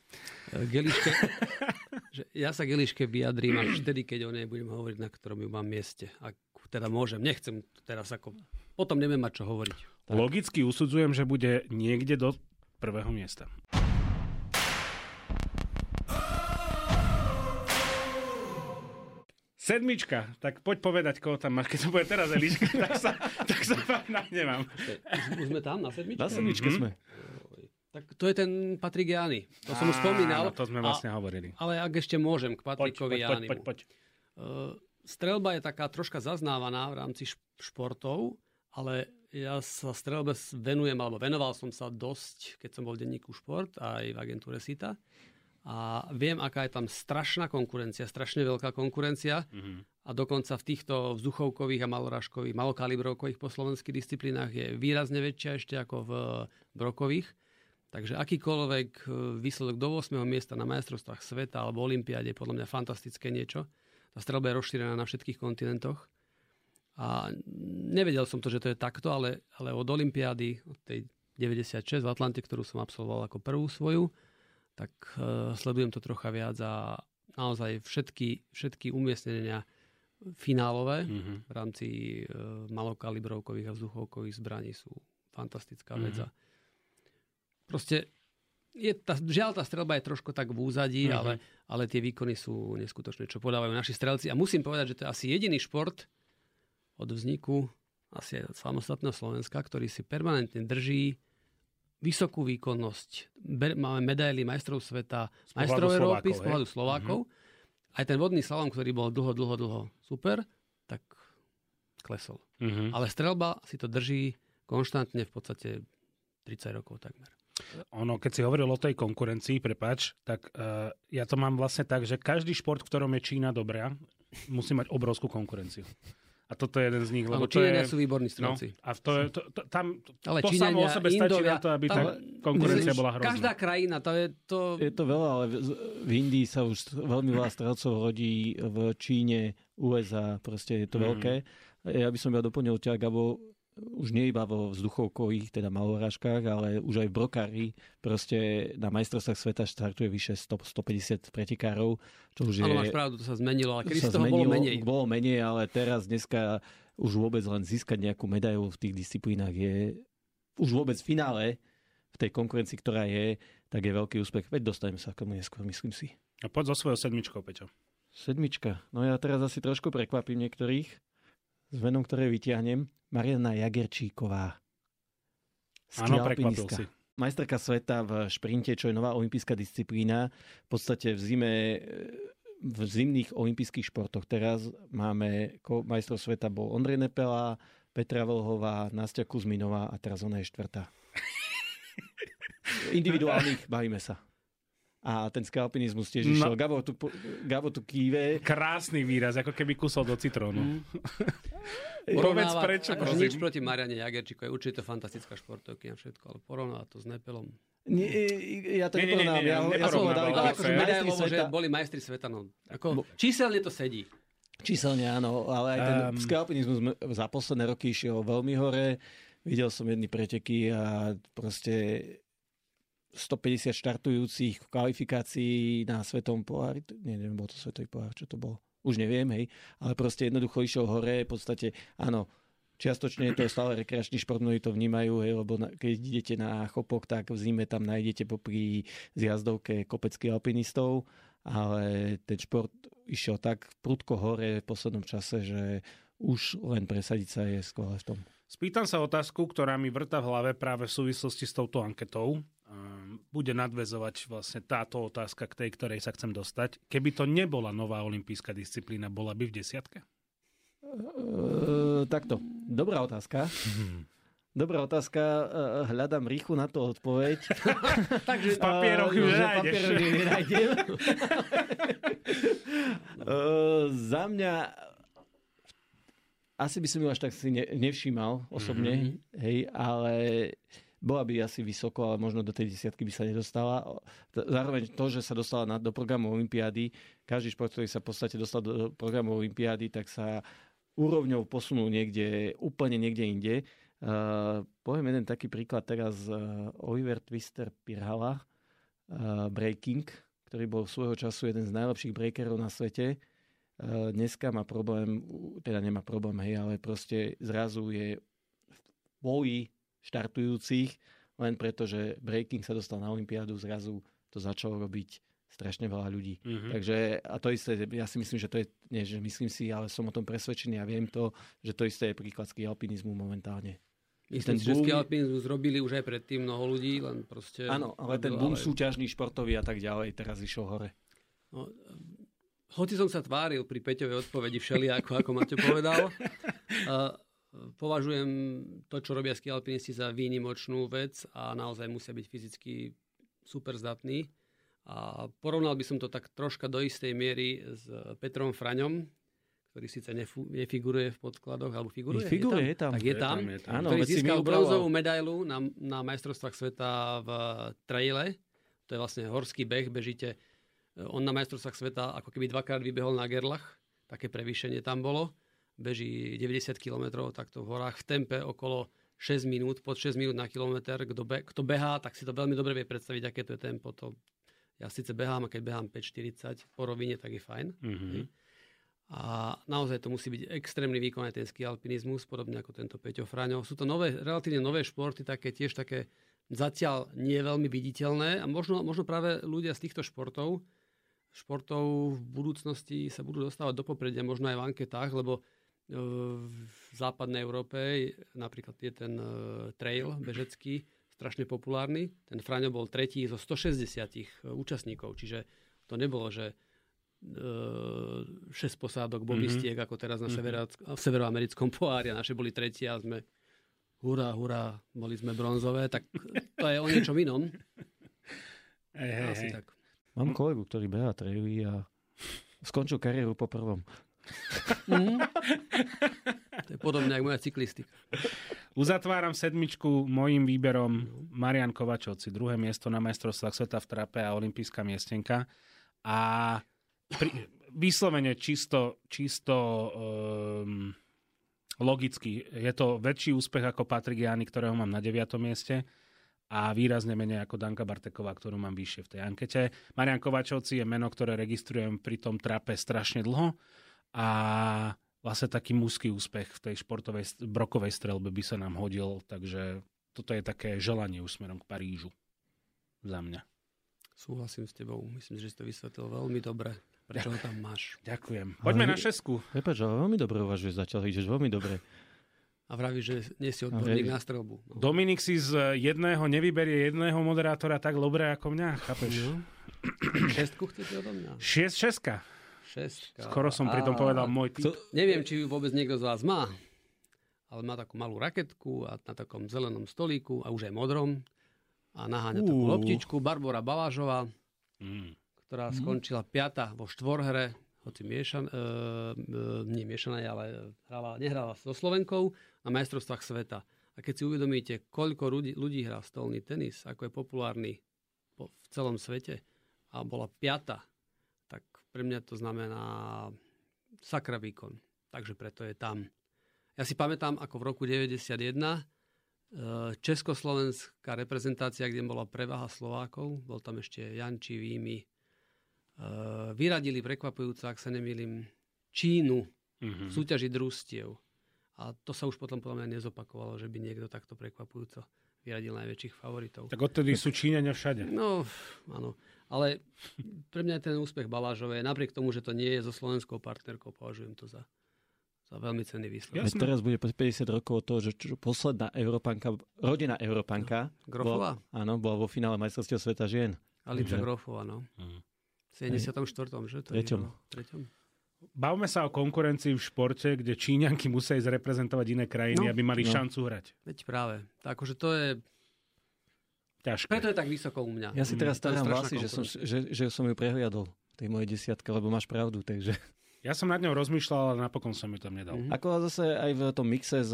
Ja sa k Eliške vyjadrím až vtedy, keď o nej budem hovoriť, na ktorom ju mám mieste. Ak teda môžem, nechcem teraz ako... Potom neviem mať čo hovoriť. Tak. Logicky usudzujem, že bude niekde do 1. miesta. Sedmička, tak poď povedať, koho tam máš. Keď to bude teraz Eliška, tak sa vám nahnemám. Už sme tam na sedmičke? Na sedmičke sme. Tak to je ten Patrik Jány. To som už spomínal. To sme vlastne hovorili. Ale ak ešte môžem k Patrikovi Jánimu. Poď. Streľba je taká troška zaznávaná v rámci športov, ale ja sa streľbe venujem, alebo venoval som sa dosť, keď som bol v denníku Šport aj v agentúre SITA. A viem, aká je tam strašná konkurencia, strašne veľká konkurencia. A dokonca v týchto vzduchovkových a malorážkových, malokalibrovkových po slovenských disciplínach je výrazne väčšia ešte ako v brokových. Takže akýkoľvek výsledok do 8. miesta na majstrovstvách sveta alebo olympiáde je podľa mňa fantastické niečo. Tá streľba je rozšírená na všetkých kontinentoch. A nevedel som to, že to je takto, ale od olympiády, od tej 96 v Atlante, ktorú som absolvoval ako prvú svoju, tak sledujem to trocha viac a naozaj všetky umiestnenia finálové v rámci malokalibrovkových a vzduchovkových zbraní sú fantastická vec. Proste žiaľ, tá streľba je trošku tak v úzadí, ale tie výkony sú neskutočné, čo podávajú naši strelci. A musím povedať, že to je asi jediný šport od vzniku asi samostatného Slovenska, ktorý si permanentne drží vysokú výkonnosť. Máme medaily majstrov sveta, majstrov Európy z pohľadu Slovákov. Aj ten vodný slalom, ktorý bol dlho super, tak klesol. Ale streľba si to drží konštantne v podstate 30 rokov takmer. Ono, keď si hovoril o tej konkurencii, prepáč, tak ja to mám vlastne tak, že každý šport, v ktorom je Čína dobrá, musí mať obrovskú konkurenciu. A toto je jeden z nich, lebo Číňania sú výborní strelci. No, a tam ale to samo o sebe stačí na to, aby tá konkurencia bola hrozná. Každá krajina, to je to... Je to veľa, ale v Indii sa už veľmi veľa strelcov rodí, v Číne, USA, proste je to veľké. Ja by som ja doplnil ťa, Gabo, už nie iba vo vzduchovkových, teda malorážkach, ale už aj v brokári. Proste na majstrovstvách sveta štartuje vyše 100-150 pretekárov. Čo už áno, máš pravdu, to sa zmenilo, ale kedy z toho bolo menej. Bolo menej, ale teraz dneska už vôbec len získať nejakú medailu v tých disciplínach je už vôbec v finále v tej konkurencii, ktorá je, tak je veľký úspech. Veď dostaneme sa k tomu neskôr, myslím si. A poď so svojou sedmičkou, Peťo. Sedmička. No ja teraz asi trošku prekvapím niektorých s menom, ktoré vytiahnem. Mariana Jagerčíková. Áno, prekvapil si. Majsterka sveta v šprinte, čo je nová olympijská disciplína. V podstate v zimných olympijských športoch teraz máme majstrov sveta bol Ondrej Nepela, Petra Vlhová, Nastia Kuzminová a teraz ona je štvrtá. Individuálnych bavíme sa. A ten skialpinizmus tiež išiel. Gabo tu kýve. Krásny výraz, ako keby kusol do citrónu. Povedz prečo, prosím. Nič proti Mariane Jagerčíkovej, určite to fantastická športovkyňa všetko, ale porovnávať to s Nepelom. Ja to neporovnám. Ja som ho dal akože medailovo, že boli majstri sveta. No. Číselne to sedí. Číselne áno, ale aj ten skialpinizmus za posledné roky išiel veľmi hore. Videl som jedny preteky a proste 150 štartujúcich v kvalifikácii na svetovom pohári. Neviem, bol to svetový pohár, čo to bolo. Už neviem, hej. Ale proste jednoducho išiel hore. V podstate, áno, čiastočne to je stále rekreačný šport, mnohí to vnímajú, hej, lebo keď idete na chopok, tak v zime tam nájdete popri zjazdovke kopeckých alpinistov, ale ten šport išiel tak prudko hore v poslednom čase, že už len presadiť sa je skvelé v tom. Spýtam sa otázku, ktorá mi vrta v hlave práve v súvislosti s touto anketou. Bude nadväzovať vlastne táto otázka k tej, ktorej sa chcem dostať. Keby to nebola nová olympijská disciplína, bola by v desiatke? Takto. Dobrá otázka. Dobrá otázka. Hľadám rýchlu na to odpoveď. Takže v papieroch ju nenájdem. Za mňa asi by som ju až tak si nevšímal osobne, hej, ale bola by asi vysoko, ale možno do tej desiatky by sa nedostala. Zároveň to, že sa dostala do programu olympiády, každý šport, ktorý sa v podstate dostal do programu olympiády, tak sa úrovňou posunul úplne niekde inde. Poviem jeden taký príklad teraz. Oliver Twister Pirhala, breaking, ktorý bol svojho času jeden z najlepších breakerov na svete. Dneska má problém, teda nemá problém, hej, ale proste zrazu je v boji štartujúcich, len preto, že breaking sa dostal na olympiádu, zrazu to začalo robiť strašne veľa ľudí. Takže, a to isté, ja si myslím, že to je, nie, že myslím si, ale som o tom presvedčený a viem to, že to isté je príklad skialpinizmu momentálne. Myslím si, že skialpinizmus robili už aj predtým mnoho ľudí, len proste... Áno, ale ten boom súťažný, športový a tak ďalej teraz išiel hore. No, hoci som sa tváril pri Peťovej odpovedi všelijako, ako Maťo povedal, považujem to, čo robia skialpinisti za výnimočnú vec a naozaj musia byť fyzicky super zdatní. A porovnal by som to tak troška do istej miery s Petrom Fraňom, ktorý síce nefiguruje v podkladoch, alebo figuruje? Je tam. Tak je tam. Áno, ktorý získal bronzovú medailu na majstrovstvách sveta v traile. To je vlastne horský beh, bežíte. On na majstrovstvách sveta ako keby dvakrát vybehol na gerlach. Také prevýšenie tam bolo. Beží 90 km takto v horách v tempe okolo 6 minút, pod 6 minút na kilometr. Kto behá, tak si to veľmi dobre vie predstaviť, aké to je tempo. Ja síce behám, a keď behám 5:40 po rovine, tak je fajn. A naozaj to musí byť extrémny výkon aj ten skialpinizmus, podobne ako tento Peťo Fraňo. Sú to relatívne nové športy, tiež také zatiaľ nie veľmi viditeľné a možno práve ľudia z týchto športov v budúcnosti sa budú dostávať do popredia, možno aj v anketách, lebo v západnej Európe napríklad je ten trail bežecký strašne populárny. Ten Fraňo bol tretí zo 160 účastníkov, čiže to nebolo, že 6 posádok bobistiek, ako teraz na severoamerickom pohári a naše boli tretie a sme hurá, boli sme bronzové, tak to je o niečom inom. Asi tak. Mám kolegu, ktorý behá traily a skončil kariéru po prvom. To je podobne ako moja cyklistika. Uzatváram sedmičku mojím výberom Marian Kovačovci. 2. miesto na majstrovstvách sveta v trape a olympijská miestenka. A vyslovene čisto logicky. Je to väčší úspech ako Patrik Jány, ktorého mám na 9. mieste a výrazne menej ako Danka Barteková, ktorú mám vyššie v tej ankete. Marian Kovačovci je meno, ktoré registrujem pri tom trape strašne dlho a vlastne taký mužský úspech v tej športovej brokovej streľbe by sa nám hodil, takže toto je také želanie už smerom k Parížu za mňa. Súhlasím s tebou. Myslím, že si to vysvetlil veľmi dobre. Prečo ho tam máš? Ďakujem. Poďme na 6. Prepáč, ale veľmi dobre uvažuješ zatiaľ, ideš veľmi dobre. A vravíš, že nie si odborník na streľbu. No. Dominik si z jedného nevyberie jedného moderátora tak dobre ako mňa, chápeš? No. 6 chcete odo mňa? 6. Skoro som pri tom povedal môj typ. Neviem, či vôbec niekto z vás má, ale má takú malú raketku a na takom zelenom stolíku a už aj modrom a naháňa takú loptičku. Barbora Balážová, ktorá skončila 5. vo štvorhre, hoci nie miešanej, ale nehrala so Slovenkou na majstrovstvách sveta. A keď si uvedomíte, koľko ľudí hrá stolný tenis, ako je populárny v celom svete a bola 5., tak pre mňa to znamená sakra výkon. Takže preto je tam. Ja si pamätám, ako v roku 1991 československá reprezentácia, kde bola prevaha Slovákov, bol tam ešte Janči, Výmy, vyradili prekvapujúco, ak sa nemýlim, Čínu v súťaži družstiev. A to sa už potom podľa mňa nezopakovalo, že by niekto takto prekvapujúco vyradil najväčších favoritov. Tak odtedy sú Číňania všade. No, áno. Ale pre mňa je ten úspech Balážovej, napriek tomu, že to nie je so slovenskou partnerkou, považujem to za veľmi cenný výsledok. Teraz bude 50 rokov od toho, že posledná Európanka, rodená Európanka, Grofová? Áno, bola vo finále majstrovstiev sveta žien. Alica Grofová, no. V 74. že? Treťom. Bavme sa o konkurencii v športe, kde Číňanky musia ísť reprezentovať iné krajiny, aby mali šancu hrať. Veď práve. Tak, akože to je ťažké. Preto je tak vysoko u mňa. Ja si teraz starám vlasy, že som ju prehliadol, tej mojej 10, lebo máš pravdu, takže... Ja som nad ňou rozmýšľal, ale napokon som ju tam nedal. Ako zase aj v tom mixe s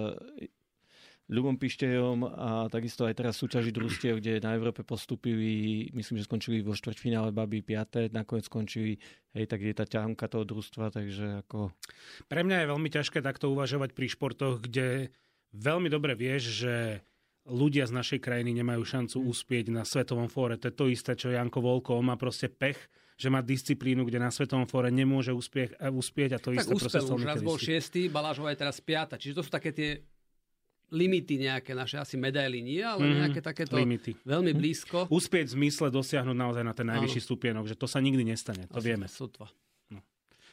Ľubom Pištejom a takisto aj teraz súťaži družstiev, kde na Európe postupili, myslím, že skončili vo štvrťfinále baby 5. Nakoniec skončili, tak je tá ťahunka toho družstva, takže ako... Pre mňa je veľmi ťažké takto uvažovať pri športoch, kde veľmi dobre vieš, že ľudia z našej krajiny nemajú šancu uspieť na svetovom fóre. To je to isté, čo Janko Volko. On má proste pech, že má disciplínu, kde na svetovom fóre nemôže uspieť a to isté proste už raz bol 6., Balážová je teraz 5. Čiže to sú také tie limity nejaké naše, asi medaily nie, ale nejaké takéto limity. Veľmi blízko. Uspieť v zmysle dosiahnuť naozaj na ten najvyšší stupienok, že to sa nikdy nestane, to vieme. Sotva. No.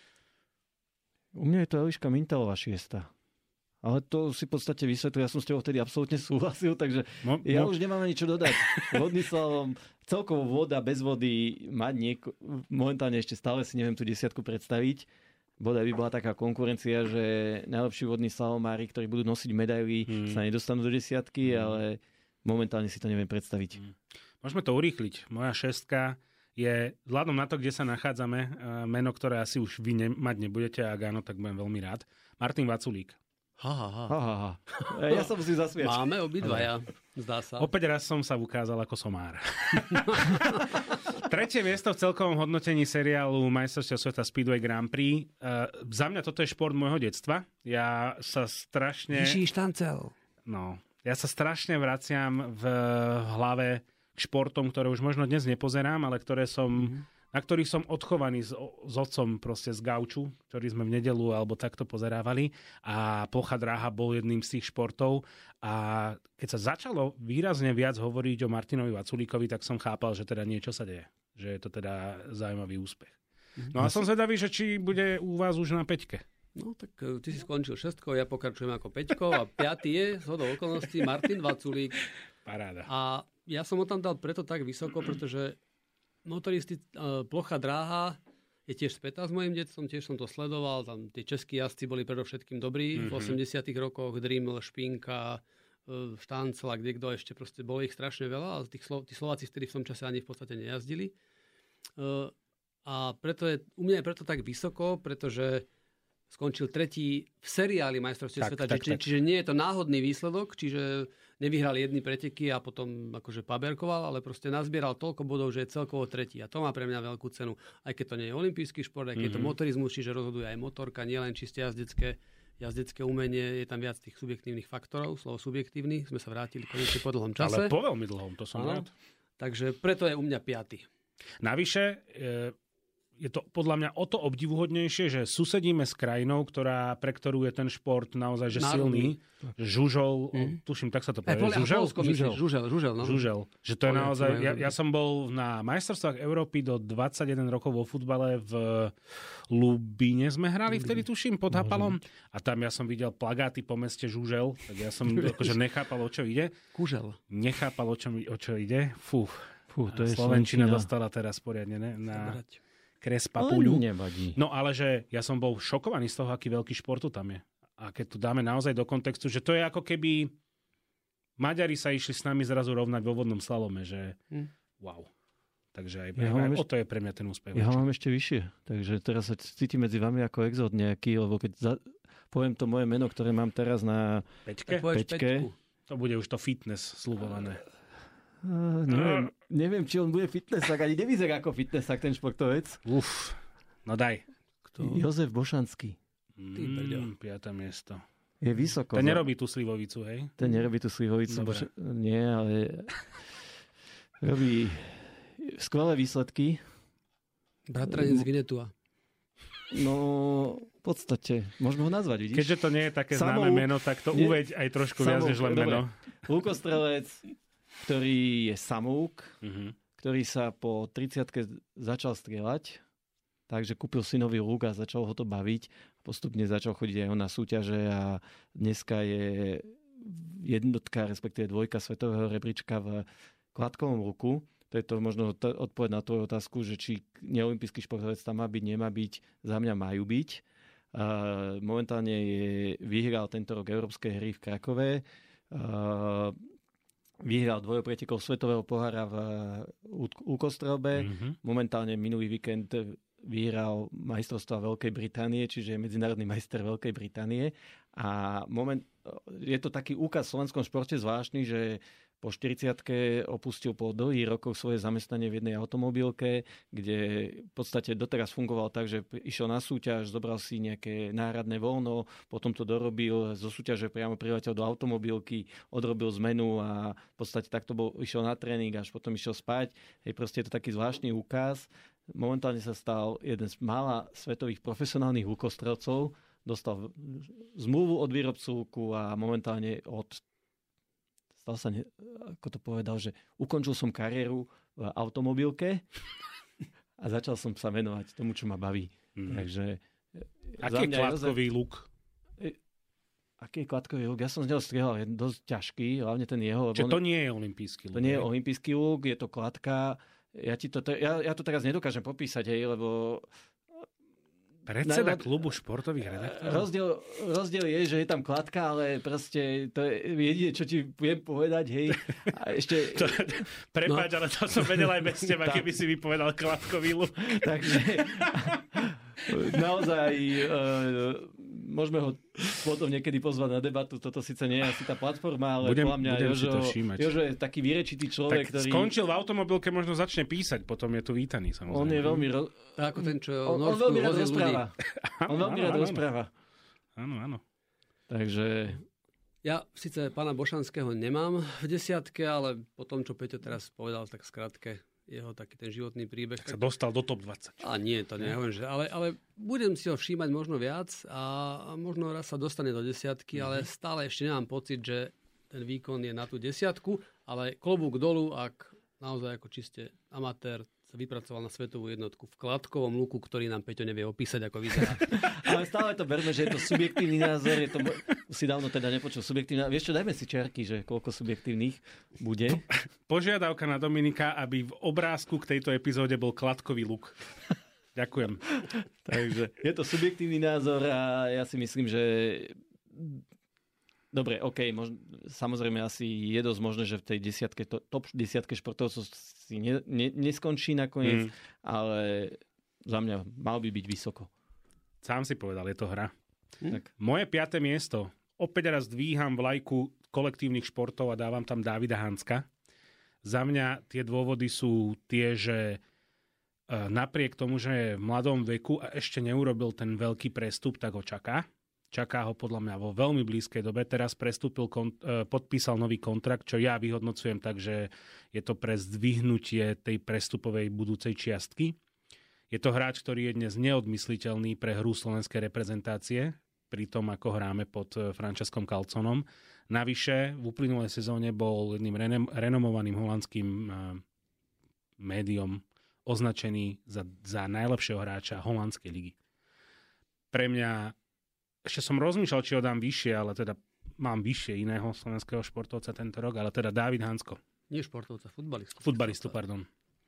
U mňa je to Eliška Mintalová 6. Ale to si v podstate vysvetlil, ja som s tebou vtedy absolútne súhlasil, takže ja už nemám ani čo dodať. Vodný slalom, celkovo voda, bez vody, momentálne ešte stále si neviem tú 10 predstaviť. Bodaj by bola taká konkurencia, že najlepší vodní slalomári, ktorí budú nosiť medaily, sa nedostanú do 10, ale momentálne si to neviem predstaviť. Môžeme to urýchliť. Moja 6 je, vzhľadom na to, kde sa nachádzame, meno, ktoré asi už vy mať nebudete, a ak áno, tak budem veľmi rád. Martin Vaculík. Ja sa musím zasmiať. Máme obidvaja, zdá sa. Opäť raz som sa ukázal ako somár. 3. miesto v celkovom hodnotení seriálu Majstrovstvá sveta Speedway Grand Prix. Za mňa toto je šport môjho detstva. Ja sa strašne... Vyšší štancel. No, ja sa strašne vraciam v hlave k športom, ktoré už možno dnes nepozerám, ale ktoré som... na ktorých som odchovaný s otcom proste z gauču, ktorý sme v nedeľu alebo takto pozerávali, a plochá dráha bol jedným z tých športov, a keď sa začalo výrazne viac hovoriť o Martinovi Vaculíkovi, tak som chápal, že teda niečo sa deje, že je to teda zaujímavý úspech. No a som zvedavý, že či bude u vás už na 5. No tak ty si skončil 6, ja pokračujem ako 5 a 5. je zhodou okolností Martin Vaculík. Paráda. A ja som ho tam dal preto tak vysoko, pretože plochá dráha je tiež spätá s mojim detstvom, tiež som to sledoval, tam tí českí jazdci boli predovšetkým dobrí v 80 rokoch, Dreamel, Špinka, Štancel a kto ešte, proste bolo ich strašne veľa, ale tí Slováci, ktorí v tom čase ani v podstate nejazdili. A u mňa je preto tak vysoko, pretože skončil tretí v seriáli majstrovstiev sveta. Tak. Čiže nie je to náhodný výsledok, čiže nevyhral jedny preteky a potom akože paberkoval, ale proste nazbieral toľko bodov, že je celkovo tretí. A to má pre mňa veľkú cenu. Aj keď to nie je olympijský šport, aj keď je to motorizmus, čiže rozhoduje aj motorka, nielen čiste jazdecké umenie, je tam viac tých subjektívnych faktorov, slovo subjektívny, sme sa vrátili konečne po dlhom čase. Ale po veľmi dlhom, to som rád. Takže preto je u mňa 5. Navyše, je to podľa mňa o to obdivuhodnejšie, že susedíme s krajinou, pre ktorú je ten šport naozaj že silný. Žužol, tuším, tak sa to povie. Žužel, no. Žužel. Že to je naozaj... Ja som bol na majstrovstvách Európy do 21 rokov vo futbale v Lubíne sme hrali vtedy, tuším, pod Hapalom. A tam ja som videl plagáty po meste Žužel, tak ja som akože nechápal, o čo ide. Kužel. Nechápal, o čo ide. Fú, to je Slovenčina dostala teraz poriadne, ne? Na kres papuľu. No ale že ja som bol šokovaný z toho, aký veľký športu tam je. A keď to dáme naozaj do kontextu, že to je ako keby Maďari sa išli s nami zrazu rovnať vo vodnom slalome, že wow. Takže aj o to je pre mňa ten úspech. Ja ho mám ešte vyššie. Takže teraz sa cítim medzi vami ako exot nejaký, lebo keď poviem to moje meno, ktoré mám teraz na Peťke. To bude už to fitness slubované. Neviem, či on bude fitnessak, ani nevyzerá ako fitnessak ten športovec. No daj. Kto? Jozef Bošanský. 5. miesto. Je vysoko. Ten nerobí tú slivovicu, hej? Ten nerobí tú slivovicu. Nie, ale robí skvelé výsledky. Bratranec Vinetua. No, v podstate, môžeme ho nazvať, vidíš? Keďže to nie je také známe meno, tak to uveď aj trošku viac než len meno. Lukostrelec, ktorý je samouk, ktorý sa po 30-ke začal strieľať, takže kúpil synový luk a začal ho to baviť. Postupne začal chodiť aj on na súťaže a dneska je jednotka, respektíve dvojka svetového rebríčka v kladkovom luku. To je to možno odpoveď na tvoju otázku, že či neolimpijský športovec tam má byť, nemá byť. Za mňa majú byť. Momentálne vyhral tento rok Európske hry v Krakove. Vyhral dvojopretekov svetového pohára v úkostrelbe. Momentálne minulý víkend vyhral majstrovstva Veľkej Británie, čiže je medzinárodný majster Veľkej Británie. A je to taký úkaz v slovenskom športe zvláštny, že po 40-ke opustil po dlhých rokoch svoje zamestnanie v jednej automobilke, kde v podstate doteraz fungoval tak, že išiel na súťaž, zobral si nejaké náhradné voľno, potom to dorobil, zo súťaže priamo priletel do automobilky, odrobil zmenu a v podstate takto išiel na tréning, až potom išiel spať. Proste je to taký zvláštny úkaz. Momentálne sa stal jeden z mála svetových profesionálnych lukostrelcov, dostal zmluvu od výrobcu luku a momentálne stal sa, ako to povedal, že ukončil som kariéru v automobilke a začal som sa venovať tomu, čo ma baví. Takže aký je kladkový luk? Aký je kladkový luk? Ja som z neho strieľal, je dosť ťažký, hlavne ten jeho. Čiže to nie je olimpijský luk? To nie je olimpijský luk, je to kladka. Ja to teraz nedokážem popísať, lebo predseda klubu športových redaktorov? Rozdiel je, že je tam kladka, ale proste to je jediné, čo ti viem povedať, hej. A ešte... Prepáč, ale to som vedel aj bez teba, keby si vypovedal kladkový luk. Takže naozaj môžeme ho potom niekedy pozvať na debatu. Toto síce nie je asi tá platforma, ale podľa mňa Jožo je taký vyrečitý človek, ktorý... Skončil v automobilke, možno začne písať, potom je tu vítaný, samozrejme. On je veľmi... Ako ten, čo on veľmi rád rozpráva. On veľmi rád rozpráva. Áno. Takže... Ja síce pána Bošanského nemám v desiatke, ale po tom, čo Peťo teraz povedal, tak skratke jeho taký ten životný príbeh. Sa dostal do top 20. A nie, to neviem, že... Ale budem si ho všímať možno viac a možno raz sa dostane do desiatky, ale stále ešte nemám pocit, že ten výkon je na tú desiatku, ale klobúk dolu, ak naozaj ako čiste amatér sa vypracoval na svetovú jednotku v kladkovom luku, ktorý nám Peťo nevie opísať, ako vyzerá. Ale stále to berme, že je to subjektívny názor, si dávno teda nepočul subjektívny. Vieš čo, dajme si čiarky, že koľko subjektívnych bude. Požiadavka na Dominika, aby v obrázku k tejto epizóde bol kladkový luk. Ďakujem. Takže je to subjektívny názor a ja si myslím, že dobre, samozrejme asi je dosť možné, že v tej top 10 športovcov si neskončí nakoniec, ale za mňa mal by byť vysoko. Sám si povedal, je to hra. Tak. Moje 5. miesto. Opäť raz dvíham vlajku kolektívnych športov a dávam tam Davida Hanska. Za mňa tie dôvody sú tie, že napriek tomu, že je v mladom veku a ešte neurobil ten veľký prestup, tak ho čaká. Čaká ho podľa mňa vo veľmi blízkej dobe. Teraz podpísal nový kontrakt, čo ja vyhodnocujem tak, že je to pre zdvihnutie tej prestupovej budúcej čiastky. Je to hráč, ktorý je dnes neodmysliteľný pre hru slovenskej reprezentácie, pri tom, ako hráme pod Francescom Calzonom. Navyše, v uplynulej sezóne bol jedným renomovaným holandským médiom označený za najlepšieho hráča holandskej ligy. Pre mňa, ešte som rozmýšľal, či ho dám vyššie, ale teda mám vyššie iného slovenského športovca tento rok, ale teda Dávid Hansko. Nie športovca, futbalistu. Futbalistu, pardon.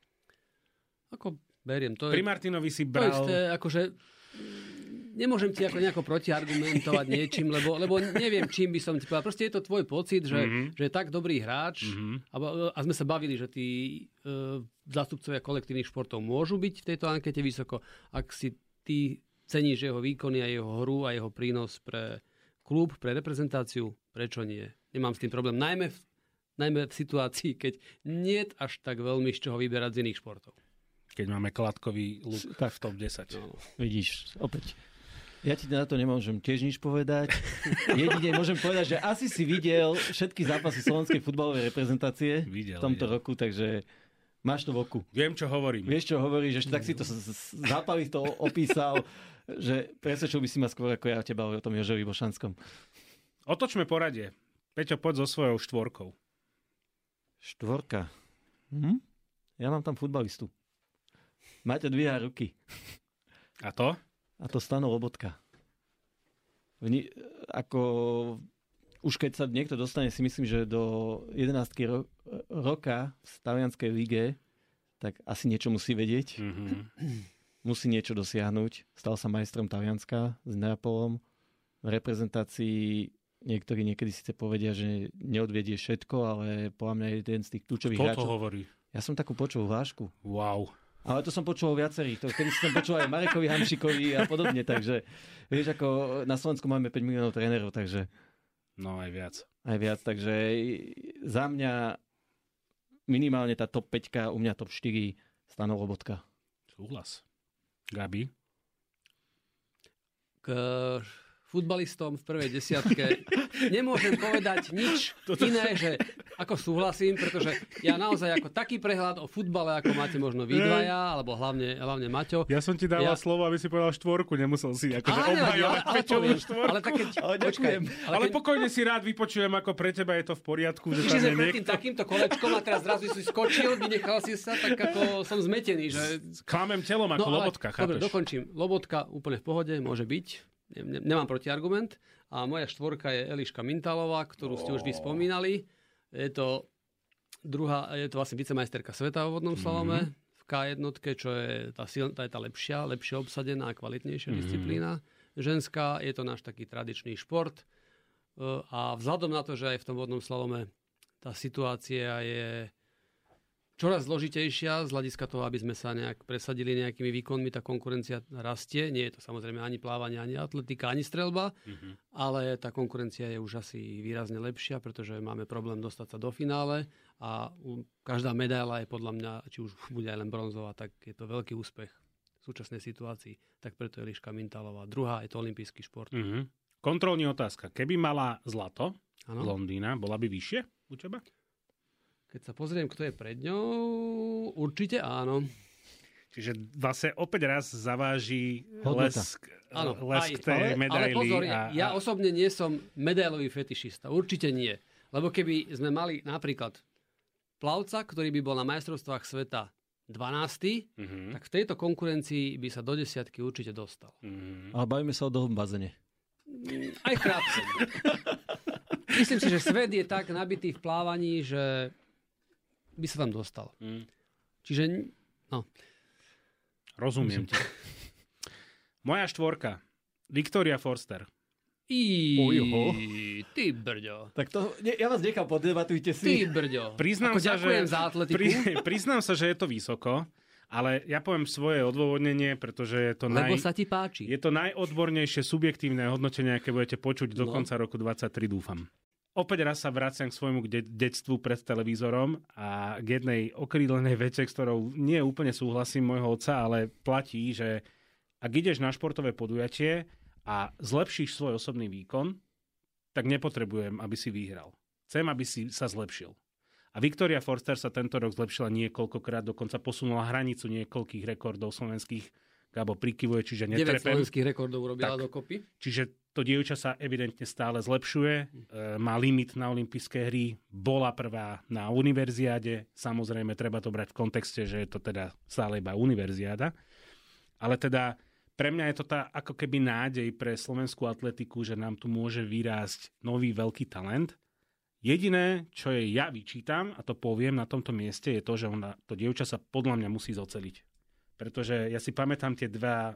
Ako beriem, to Pri je... Martinovi si To bral... isté, akože... Nemôžem ti ako nejako protiargumentovať niečím, lebo neviem, čím by som ti povedal. Proste je to tvoj pocit, že je tak dobrý hráč a sme sa bavili, že tí zástupcovia kolektívnych športov môžu byť v tejto ankete vysoko. Ak si ty ceníš jeho výkony a jeho hru a jeho prínos pre klub, pre reprezentáciu, prečo nie? Nemám s tým problém. Najmä v situácii, keď nie je až tak veľmi z čoho vyberať z iných športov. Keď máme kladkový luk v top 10. No, vidíš, opäť. Ja ti na to nemôžem tiež nič povedať. Jedine môžem povedať, že asi si videl všetky zápasy slovenskej futbalovej reprezentácie v tomto roku, takže máš to v oku. Viem, čo hovorím. Vieš, čo hovoríš, že tak si to zápalisto opísal, že presvedčil by si ma skôr ako ja teba o tom Jožovi Bošanskom. Otočme poradie. Peťo, poď so svojou štvorkou. Štvorka. Ja mám tam futbalistu. Máte dvíha ruky. A to? A to Stano Lobotka. Ako už keď sa niekto dostane, si myslím, že do 11. roka v talianskej lige, tak asi niečo musí vedieť. Musí niečo dosiahnuť. Stal sa majstrom Talianska s Neapolom. V reprezentácii niektorí niekedy síce povedia, že neodvedie všetko, ale podľa mňa je jeden z tých kľúčových hráčov. Kto to hovorí? Ja som takú počul hlášku. Wow. Ale to som počul viacerých. Kedy som počul aj Marekovi Hamšikovi a podobne. Takže vieš, ako na Slovensku máme 5 miliónov trénerov, takže... No aj viac. Aj viac, takže za mňa minimálne tá top 5, u mňa top 4 Stano Lobotka. Súhlas. Gabi? K futbalistom v prvej desiatke nemôžem povedať nič iné, že ako súhlasím, pretože ja naozaj ako taký prehľad o futbale, ako máte možno vy dvaja, alebo hlavne Maťo. Ja som ti dával slovo, aby si povedal štvorku, nemusel si akože obhajovať Peťovú štvorku. Ale keď, počkaj, ale pokojne si rád vypočujem, ako pre teba je to v poriadku. Že tam je niekto... takýmto kolečkom a teraz zrazu si skočil, vynechal si sa, tak ako som zmetený. Že... Klamem telom ako Lobotka, chápeš? Dobre, dokončím. Lobotka úplne v pohode, môže byť. Nemám protiargument. A moja štvorka je Eliška Mintalová, ktorú ste už vyspomínali. Je to vlastne vicemajsterka sveta vo vodnom slalome v K1, čo je tá lepšie obsadená a kvalitnejšia disciplína. Ženská je to náš taký tradičný šport. A vzhľadom na to, že aj v tom vodnom slalome tá situácia je čoraz zložitejšia z hľadiska toho, aby sme sa nejak presadili nejakými výkonmi, tá konkurencia rastie. Nie je to samozrejme ani plávanie, ani atletika, ani streľba, ale tá konkurencia je už asi výrazne lepšia, pretože máme problém dostať sa do finále a každá medaila je podľa mňa, či už bude aj len bronzová, tak je to veľký úspech v súčasnej situácii. Tak preto je Eliška Mintalová. Druhá je to olympijský šport. Kontrolní otázka. Keby mala zlato z Londýna, bola by vyššie u teba? Keď sa pozriem, kto je pred ňou, určite áno. Čiže vlastne opäť raz zaváži lesk tej medaily. Ale pozor, ja osobne nie som medailový fetišista. Určite nie. Lebo keby sme mali napríklad plavca, ktorý by bol na majstrovstvách sveta 12., tak v tejto konkurencii by sa do 10 určite dostal. Ale bavíme sa o dlhom bazene. Aj krátce. Myslím si, že svet je tak nabitý v plávaní, že by sa tam dostal. Čiže, no. Rozumiem ti. Moja štvorka. Victoria Forster. Ty brďo. Tak to, ja vás nechám, podebatujte si. Ty brďo. Priznám sa, ďakujem za atletiku. Priznám sa, že je to vysoko, Ale ja poviem svoje odôvodnenie, pretože je to, Lebo sa ti páči. je to najodbornejšie subjektívne hodnotenie, aké budete počuť do konca roku 2023, dúfam. Opäť raz sa vraciam k svojmu detstvu pred televízorom a k jednej okrídlenej vece, s ktorou nie úplne súhlasím môjho otca, ale platí, že ak ideš na športové podujatie a zlepšíš svoj osobný výkon, tak nepotrebujem, aby si vyhral. Chcem, aby si sa zlepšil. A Viktória Forster sa tento rok zlepšila niekoľkokrát, dokonca posunula hranicu niekoľkých rekordov slovenských. Gabo prikyvuje, čiže netrepem. 9 slovenských rekordov urobila dokopy. Čiže to dievča sa evidentne stále zlepšuje. Má limit na olympijské hry. Bola prvá na univerziáde. Samozrejme, treba to brať v kontexte, že je to teda stále iba univerziáda. Ale teda pre mňa je to tá ako keby nádej pre slovenskú atletiku, že nám tu môže vyrásť nový veľký talent. Jediné, čo jej ja vyčítam, a to poviem na tomto mieste, je to, že to dievča sa podľa mňa musí zoceliť. Pretože ja si pamätám tie dva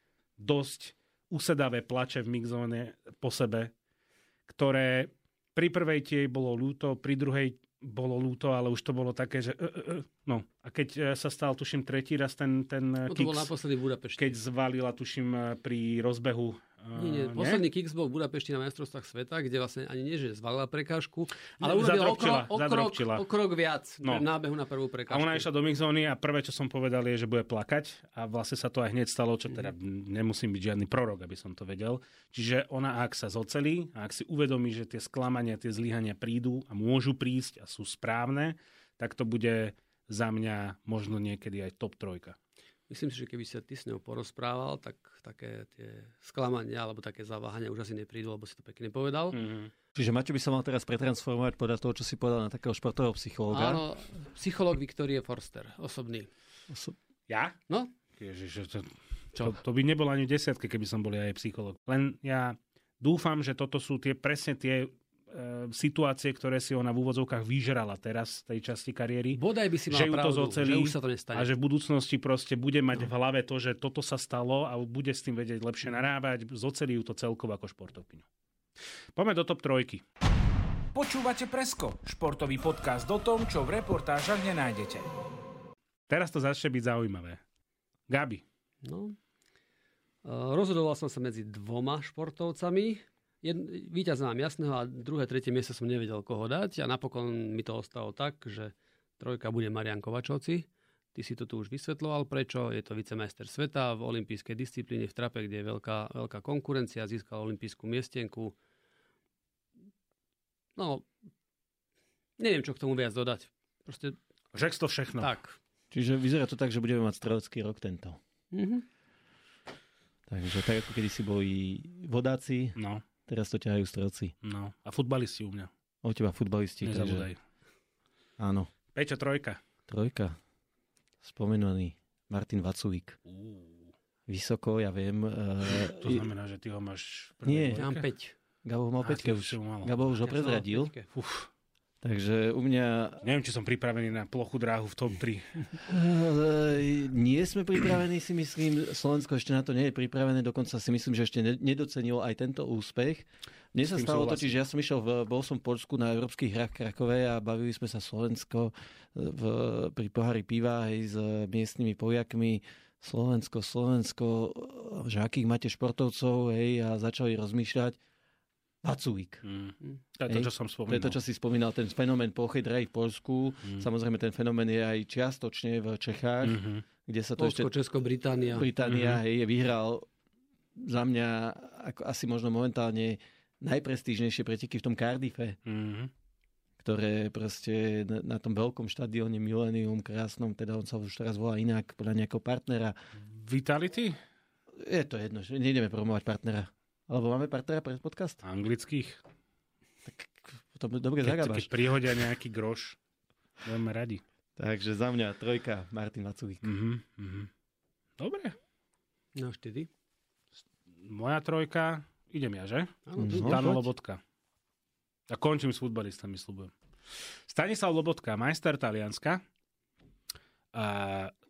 dosť usedavé plače v mixzóne po sebe, ktoré pri prvej tie bolo ľúto, pri druhej bolo ľúto, ale už to bolo také, že no. A keď sa stal, tuším, tretí raz ten to kicks, bol naposledy v Budapešti. keď zvalila, tuším, pri rozbehu. Nie, posledný kicks bol v Budapešti na majstrovstvách sveta, kde vlastne ani nie, že zvalila prekážku, ale urobila o krok viac v nábehu na prvú prekážku. A ona išla do mixzóny a prvé, čo som povedal, je, že bude plakať a vlastne sa to aj hneď stalo, čo teda nemusím byť žiadny prorok, aby som to vedel. Čiže ona, ak sa zocelí a ak si uvedomí, že tie sklamania, tie zlyhania prídu a môžu prísť a sú správne, tak to bude za mňa možno niekedy aj top 3. Myslím si, že keby sa ty s ňou porozprával, tak také tie sklamania alebo také zaváhania už asi neprídu, lebo si to pekne povedal. Čiže Maťo by sa mal teraz pretransformovať podľa toho, čo si povedal na takého športového psychológa. Áno, psychológ Viktórie Forster, osobný. Ja? No? Ježiš, to by nebolo ani 10, keby som bol aj psychológ. Len ja dúfam, že toto sú presne tie situácie, ktoré si ona v úvodzovkách vyžrala teraz v tej časti kariéry. Bodaj by si mal pravdu, že už sa to nestane. A že v budúcnosti proste bude mať v hlave to, že toto sa stalo a bude s tým vedieť lepšie narábať, zocelí ju to celkovo ako športovkyňu. Poďme do top 3. Počúvate Presko, športový podcast o tom, čo v reportážach nenájdete. Teraz to začne byť zaujímavé. Gabi. No, rozhodoval som sa medzi dvoma športovcami. Víťaz mám jasného a druhé, tretie miesto som nevedel koho dať a napokon mi to ostalo tak, že 3 bude Marián Kovačovci. Ty si to tu už vysvetľoval, prečo. Je to vicemajster sveta v olympijskej disciplíne v trape, kde je veľká konkurencia. Získal olympijskú miestenku. No, neviem, čo k tomu viac dodať. Proste... Řekl to všechno. Tak. Čiže vyzerá to tak, že budeme mať strelecký rok tento. Takže tak, ako kedysi boli vodáci, teraz to ťahajú strelci. No, a futbalisti u mňa. O teba futbalisti. Nezabúdaj. Áno. Peťo, 3. 3. Spomenovaný Martin Vaculík. Vysoko, ja viem. To znamená, že ty ho máš... Nie. Ja mám 5. Gabo mal 5 už. Gabo už ho prezradil. Takže u mňa... Neviem, či som pripravený na plochú dráhu v top 3. Nie sme pripravení, si myslím. Slovensko ešte na to nie je pripravené. Dokonca si myslím, že ešte nedocenilo aj tento úspech. Mne sa stalo totiž, že ja som išiel, bol som v Poľsku na Európskych hrách v Krakove a bavili sme sa Slovensko pri pohári piva s miestnymi Poliakmi. Slovensko, že akých máte športovcov, a začali rozmýšľať. Vaculík. To je to, čo som spomínal. To je to, čo si spomínal, ten fenomén plochej dráhy v Poľsku. Samozrejme, ten fenomén je aj čiastočne v Čechách, kde sa to Polsko, Česko, Británia. Vyhral za mňa ako asi možno momentálne najprestížnejšie preteky v tom Cardiffe, ktoré proste na tom veľkom štadióne Millennium, krásnom, teda on sa už teraz volá inak, podľa nejakého partnera. Vitality? Je to jedno, že nejdeme promovať partnera. Alebo máme partnera pre podcast? Anglických. Tak potom dobre zagábaš. Keď prihodia nejaký groš, budeme radi. Takže za mňa 3 Martin Vaculík. Dobre. No, 4. Moja 3, idem ja, že? Áno, Lobotka. A končím s futbalistami, sľubujem. Stanislav Lobotka, majster Talianska.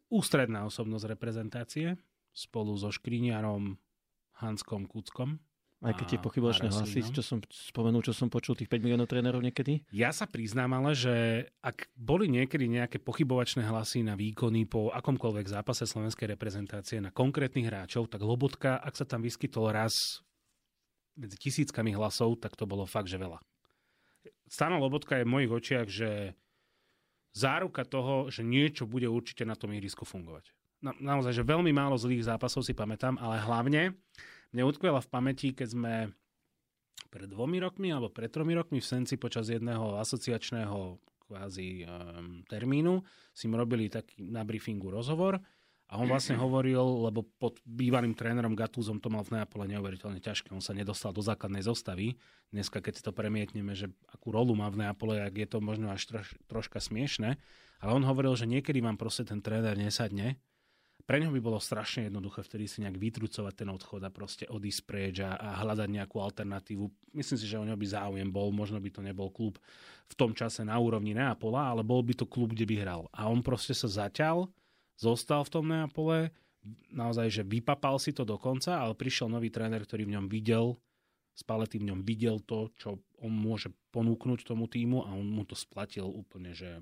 Ústredná osobnosť reprezentácie spolu so škriniarom Hanskom Kuckom. Aj keď tie pochybovačné hlasy, čo som spomenul, čo som počul, tých 5 miliónov trénerov niekedy? Ja sa priznám ale, že ak boli niekedy nejaké pochybovačné hlasy na výkony po akomkoľvek zápase slovenskej reprezentácie na konkrétnych hráčov, tak Lobotka, ak sa tam vyskytol raz medzi tisíckami hlasov, tak to bolo fakt, že veľa. Stano Lobotka je v mojich očiach, že záruka toho, že niečo bude určite na tom ihrisku fungovať. Naozaj, že veľmi málo zlých zápasov si pamätám, ale hlavne mne utkvela v pamäti, keď sme pred 2 rokmi alebo pred 3 rokmi v Senci počas jedného asociačného kvázi termínu si mu robili taký na briefingu rozhovor a on vlastne hovoril, lebo pod bývalým trénerom Gatúzom to mal v Neapole neuveriteľne ťažké. On sa nedostal do základnej zostavy. Dneska, keď si to premietneme, že akú rolu má v Neapole, ak je to možno až troška smiešne. Ale on hovoril, že niekedy vám proste ten tréner nesadne. Pre ňo by bolo strašne jednoduché vtedy si nejak vytrucovať ten odchod a proste odísť preč a hľadať nejakú alternatívu. Myslím si, že o ňo by záujem bol. Možno by to nebol klub v tom čase na úrovni Neapola, ale bol by to klub, kde by hral. A on proste sa zaťal, zostal v tom Neapole, naozaj, že vypapal si to do konca, ale prišiel nový tréner, ktorý v ňom videl, Spalletti v ňom videl to, čo on môže ponúknuť tomu týmu a on mu to splatil úplne, že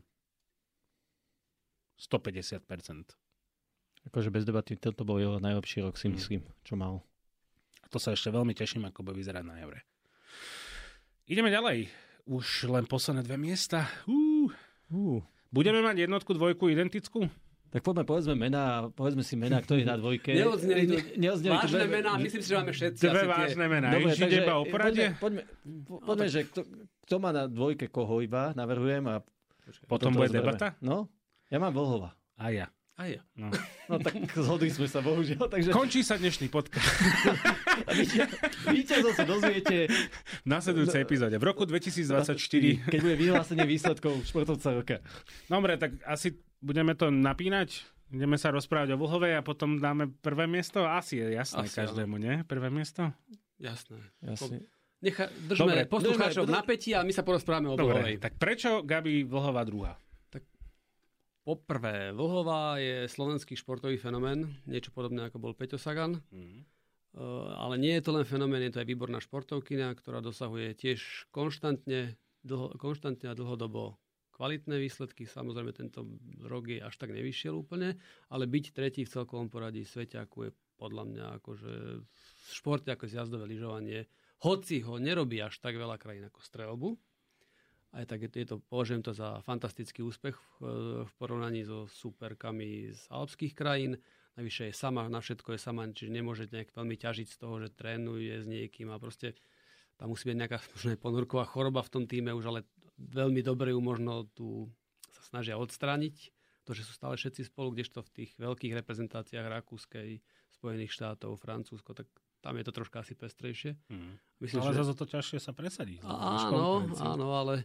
150%. Akože bez debaty, toto bol jeho najlepší rok, si myslím, čo mal. A to sa ešte veľmi teším, ako bude vyzerať na Eure. Ideme ďalej. Už len posledné 2 miesta. Budeme mať jednotku, dvojku identickú? Tak povedzme si mená, kto je na dvojke. Neodzneli vážne mená, myslím si, že máme všetci. Dve vážne mená. Dobre, takže iba o porade? Poďme, že kto má na dvojke koho iba, navrhujem. A potom bude debata? No, ja mám Vlhova. A ja. No tak zhodli sme sa, bohužiaľ. Takže... Končí sa dnešný podcast. Víťazov sa dozviete v nasledujúcej epizóde. V roku 2024. Keď bude vyhlásenie výsledkov športovca roka. Dobre, tak asi budeme to napínať. Ideme sa rozprávať o Vlhovej a potom dáme prvé miesto. Asi je jasné každému, nie? Prvé miesto? Jasné. Dobre, Držme poslucháčov v napätí a my sa porozprávame o Vlhovej. Tak prečo Gabi Vlhová druhá? Poprvé, Vlhová je slovenský športový fenomén, niečo podobné ako bol Peťo Sagan. Ale nie je to len fenomén, je to aj výborná športovkyňa, ktorá dosahuje tiež konštantne a dlhodobo kvalitné výsledky. Samozrejme, tento rok je až tak nevyšiel úplne, ale byť tretí v celkovom poradí sveťaku je podľa mňa akože v športe ako zjazdové lyžovanie, hoci ho nerobí až tak veľa krajín ako streľbu. Aj tak považujem to za fantastický úspech v porovnaní so superkami z alpských krajín. Navyše je sama, na všetko je sama, čiže nemôže nejak veľmi ťažiť z toho, že trénuje s niekým a proste tam musí byť nejaká možno ponurková choroba v tom týme už, ale veľmi dobre ju možno tu sa snažia odstrániť. To, že sú stále všetci spolu, kdežto v tých veľkých reprezentáciách Rakúskej, Spojených štátov, Francúzsko, tak tam je to troška asi pestrejšie. Myslím, ale zase to ťažšie sa presadí. Áno, ale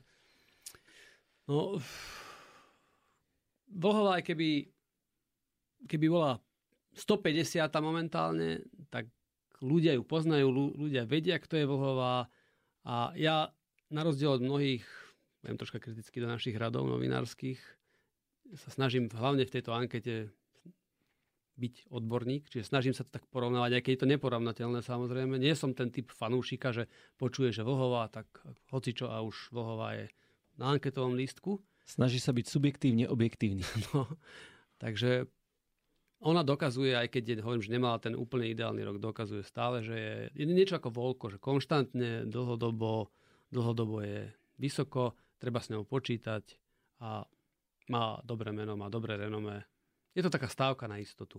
Vlhová, aj keby bola 150 momentálne, tak ľudia ju poznajú, ľudia vedia, kto je Vlhová a ja na rozdiel od mnohých, budem troška kriticky do našich radov novinárskych, sa snažím hlavne v tejto ankete byť odborník, čiže snažím sa to tak porovnávať, aj keď je to neporovnateľné samozrejme. Nie som ten typ fanúšika, že počuje, že Vlhová, tak hocičo a už Vlhová je na anketovom lístku. Snaží sa byť subjektívne objektívny. No, takže ona dokazuje, aj keď hovorím, že nemala ten úplne ideálny rok, dokazuje stále, že je niečo ako Volko, že konštantne, dlhodobo je vysoko, treba s ňou počítať a má dobré meno, má dobré renomé. Je to taká stávka na istotu.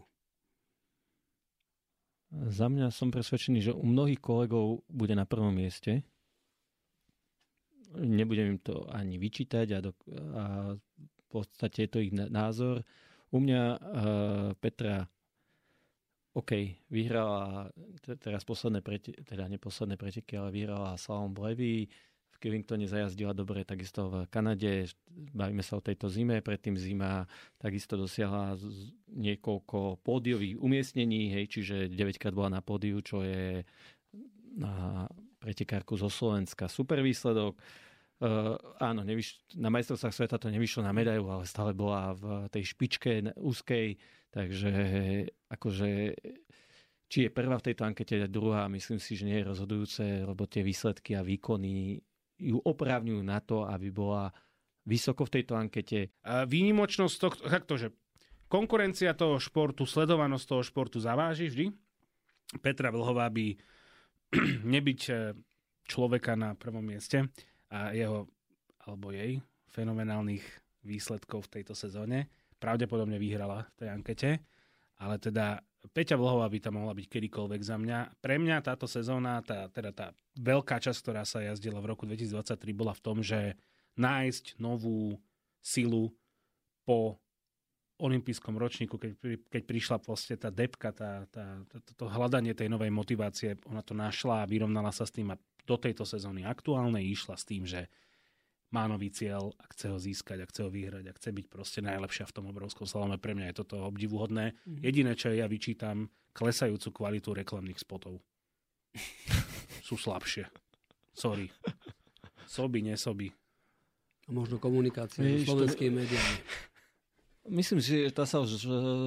Za mňa som presvedčený, že u mnohých kolegov bude na prvom mieste. Nebudem im to ani vyčítať a v podstate je to ich názor. U mňa Petra vyhrala teraz neposledné preteky, ale vyhrala Slalom Levy, v Killingtone zajazdila dobre, takisto v Kanade, bavíme sa o tejto zime, predtým zima takisto dosiahla niekoľko pódiových umiestnení, čiže 9-krát bola na pódiu, čo je na pretekárku zo Slovenska super výsledok. Áno, na majstrovstvách sveta to nevyšlo na medailu, ale stále bola v tej špičke úzkej, takže akože či je prvá v tejto ankete, druhá, myslím si, že nie je rozhodujúce, lebo tie výsledky a výkony ju oprávňujú na to, aby bola vysoko v tejto ankete. Výnimočnosť takto, že konkurencia toho športu, sledovanosť toho športu zaváži vždy. Petra Vlhová by nebyť človeka na prvom mieste a jeho alebo jej fenomenálnych výsledkov v tejto sezóne pravdepodobne vyhrala v tej ankete, ale teda Peťa Vlhová by tam mohla byť kedykoľvek za mňa. Pre mňa táto sezóna, tá veľká časť, ktorá sa jazdila v roku 2023, bola v tom, že nájsť novú silu po olympijskom ročníku, keď prišla vlastne tá depka, to hľadanie tej novej motivácie, ona to našla a vyrovnala sa s tým a do tejto sezóny aktuálnej išla s tým, že má nový cieľ a chce ho získať, a chce ho vyhrať a chce byť proste najlepšia v tom obrovskom slalome. Pre mňa je toto obdivuhodné. Jediné, čo ja vyčítam, klesajúcu kvalitu reklamných spotov. Sú slabšie. Sorry. Soby, nesoby. A možno komunikácia s slovenskými médiami. Myslím si, že tá sa už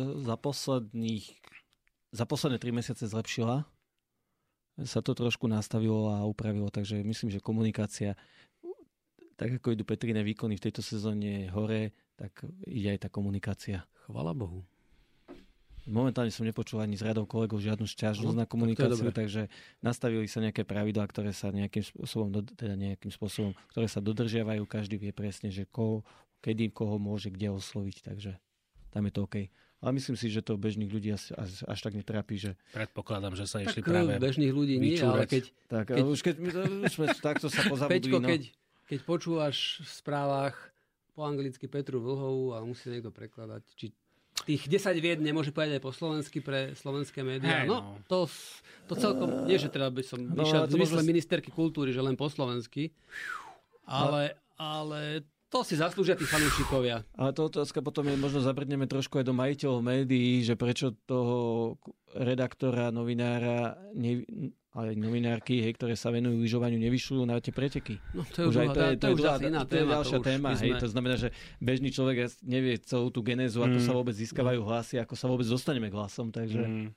za posledné 3 mesiace zlepšila. Sa to trošku nastavilo a upravilo, takže myslím, že komunikácia, tak ako idú Petrine výkony v tejto sezóne hore, tak ide aj tá komunikácia. Chvala Bohu. Momentálne som nepočul ani z radov kolegov žiadnu sťažnosť na komunikáciu, takže nastavili sa nejaké pravidlá, ktoré sa nejakým spôsobom, ktoré sa dodržiavajú. Každý vie presne, že kedy koho môže kde osloviť, takže tam je to OK. Ale myslím si, že to bežných ľudí až tak netrápi, že... Predpokladám, že sa išli tak práve bežných ľudí nie, ale keď takto sa pozabudli. Peťko, keď počúvaš v správach po anglicky Petru Vlhovú a musí niekto prekladať, či tých 10 vied nemôže povedať aj po slovensky pre slovenské médiá. Hey, no, to celkom, nie že teda by som vyšiel v zmysle ministerky kultúry, že len po slovensky, ale to si zaslúžia tí fanúšikovia. Ale to otázka potom je, možno zabrdneme trošku aj do majiteľov médií, že prečo toho redaktora, novinára, ale novinárky, ktoré sa venujú lyžovaniu, nevyšľujú na tie preteky. No to je už asi iná téma. To je ďalšia téma. To znamená, že bežný človek nevie celú tú genézu, ako sa vôbec získavajú hlasy, ako sa vôbec dostaneme k hlasom. Takže...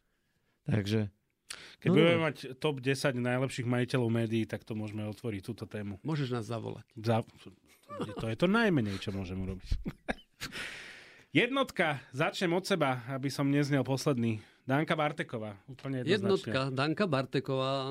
Keď budeme mať top 10 najlepších majiteľov médií, tak to môžeme otvoriť túto tému. Môžeš nás zavolať. To je to najmenej, čo môžem urobiť. Jednotka, začnem od seba, aby som neznel posledný. Danka Barteková, úplne jednoznačne. Jednotka, Danka Barteková.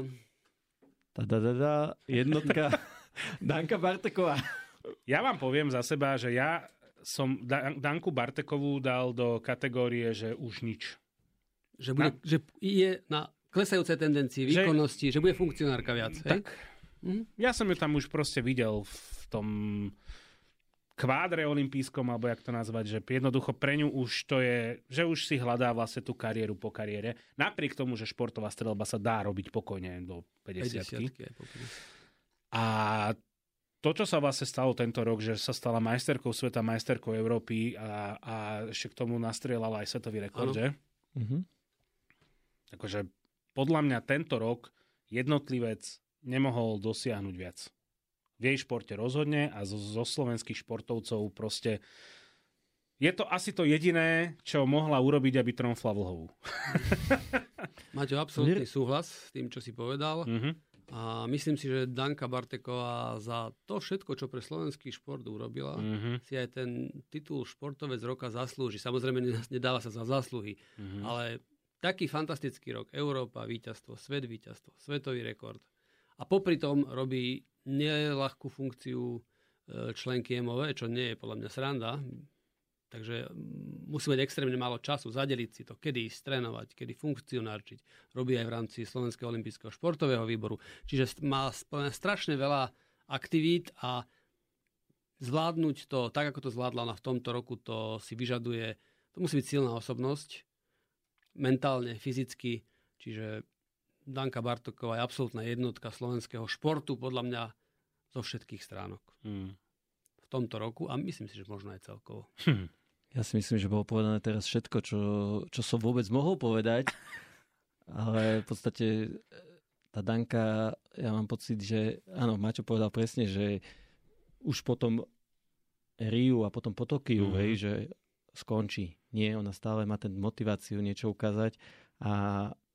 Jednotka, Danka Barteková. Ja vám poviem za seba, že ja som Danku Bartekovú dal do kategórie, že už nič. Že je na klesajúcej tendencii výkonnosti, že bude funkcionárka viac. Hej? Tak. Ja som ju tam už proste videl v tom kvádre olympijskom, alebo jak to nazvať, že jednoducho pre ňu už to je, že už si hľadá vlastne tú kariéru po kariére. Napriek tomu, že športová streľba sa dá robiť pokojne do 50-ky. A to, čo sa vlastne stalo tento rok, že sa stala majsterkou sveta, majsterkou Európy a ešte k tomu nastrieľala aj svetový rekord, že? Takže podľa mňa tento rok jednotlivec nemohol dosiahnuť viac. V jej športe rozhodne a zo slovenských športovcov proste je to asi to jediné, čo mohla urobiť, aby tromfla Vlhovú. Máte absolútny súhlas s tým, čo si povedal. A myslím si, že Danka Barteková za to všetko, čo pre slovenský šport urobila, si aj ten titul športovec roka zaslúži. Samozrejme, nedáva sa za zásluhy, ale taký fantastický rok. Európa, víťazstvo, svet, víťazstvo, svetový rekord. A popri tom robí neľahkú funkciu členky MOV, čo nie je podľa mňa sranda. Takže musí mať extrémne málo času zadeliť si to, kedy ísť trénovať, kedy funkcionárčiť. Robí aj v rámci Slovenského olympijského športového výboru. Čiže má strašne veľa aktivít a zvládnuť to tak, ako to zvládla v tomto roku, to si vyžaduje, to musí byť silná osobnosť, mentálne, fyzicky, čiže Danka Barteková je absolútna jednotka slovenského športu, podľa mňa zo všetkých stránok. V tomto roku a myslím si, že možno aj celkovo. Ja si myslím, že bolo povedané teraz všetko, čo som vôbec mohol povedať, ale v podstate tá Danka, ja mám pocit, že áno, Maťo povedal presne, že už potom Riu a potom po Tokiu, že skončí. Nie, ona stále má ten motiváciu niečo ukázať a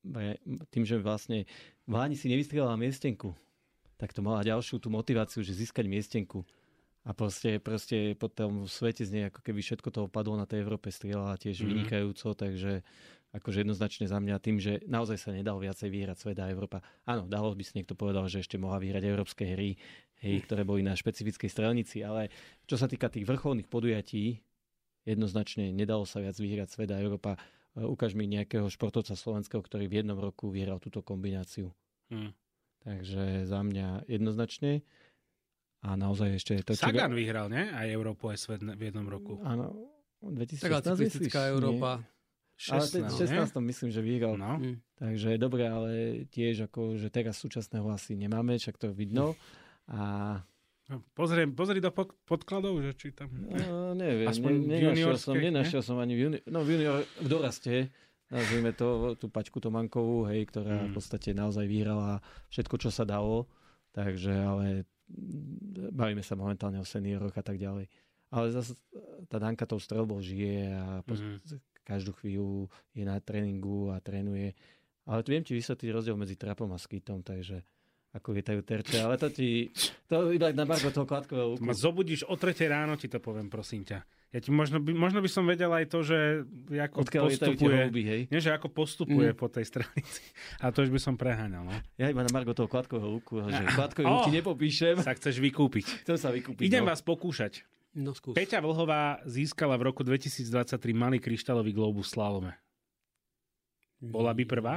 tým, že vlastne v Háni si nevystrelala miestenku, tak to mala ďalšiu tú motiváciu, že získať miestenku. A proste po tom svete z nej ako keby všetko to opadlo na tej Európe, strieľala tiež vynikajúco, takže akože jednoznačne za mňa tým, že naozaj sa nedal viacej vyhrať svet a Európa. Áno, dalo by si niekto povedal, že ešte mohla vyhrať európske hry, ktoré boli na špecifickej strelnici, ale čo sa týka tých vrcholných podujatí, jednoznačne nedalo sa viac vyhrať svet a Európa. Ukáž mi nejakého športovca slovenského, ktorý v jednom roku vyhral túto kombináciu. Takže za mňa jednoznačne. A naozaj ešte... Sagan vyhral, ne? Aj Európu, aj svet v jednom roku. Áno, 2016. Taká cyklistická Európa. 16, myslím, že vyhral. No. Takže dobre, ale tiež ako, že teraz súčasného asi nemáme, však to vidno. A... Pozri do podkladov, že či tam... neviem, nenašiel som ani v doraste, nazvime to, tú Paťku Tománkovú, ktorá v podstate naozaj vyhrala všetko, čo sa dalo. Takže, ale bavíme sa momentálne o senioroch a tak ďalej. Ale zase tá Danka tou streľbou žije a každú chvíľu je na tréningu a trénuje. Ale viem ti vysvetliť rozdiel medzi trapom a skitom, takže ako lietajú terče, ale to iba na margo toho kladkového luku. Ma zobudíš o 3 ráno, ti to poviem, prosím ťa. Ja ti možno by som vedel aj to, že ako postupuje, nie, že ako postupuje po tej stranici. A to už by som preháňal. No? Ja iba na margo toho kladkového luku, že kladkový luk ti nepopíšem. Sa chceš vykúpiť. Chcem sa vykúpiť. Idem vás pokúšať. No, skús. Peťa Vlhová získala v roku 2023 malý kryštálový glóbus v slalome. Bola by prvá?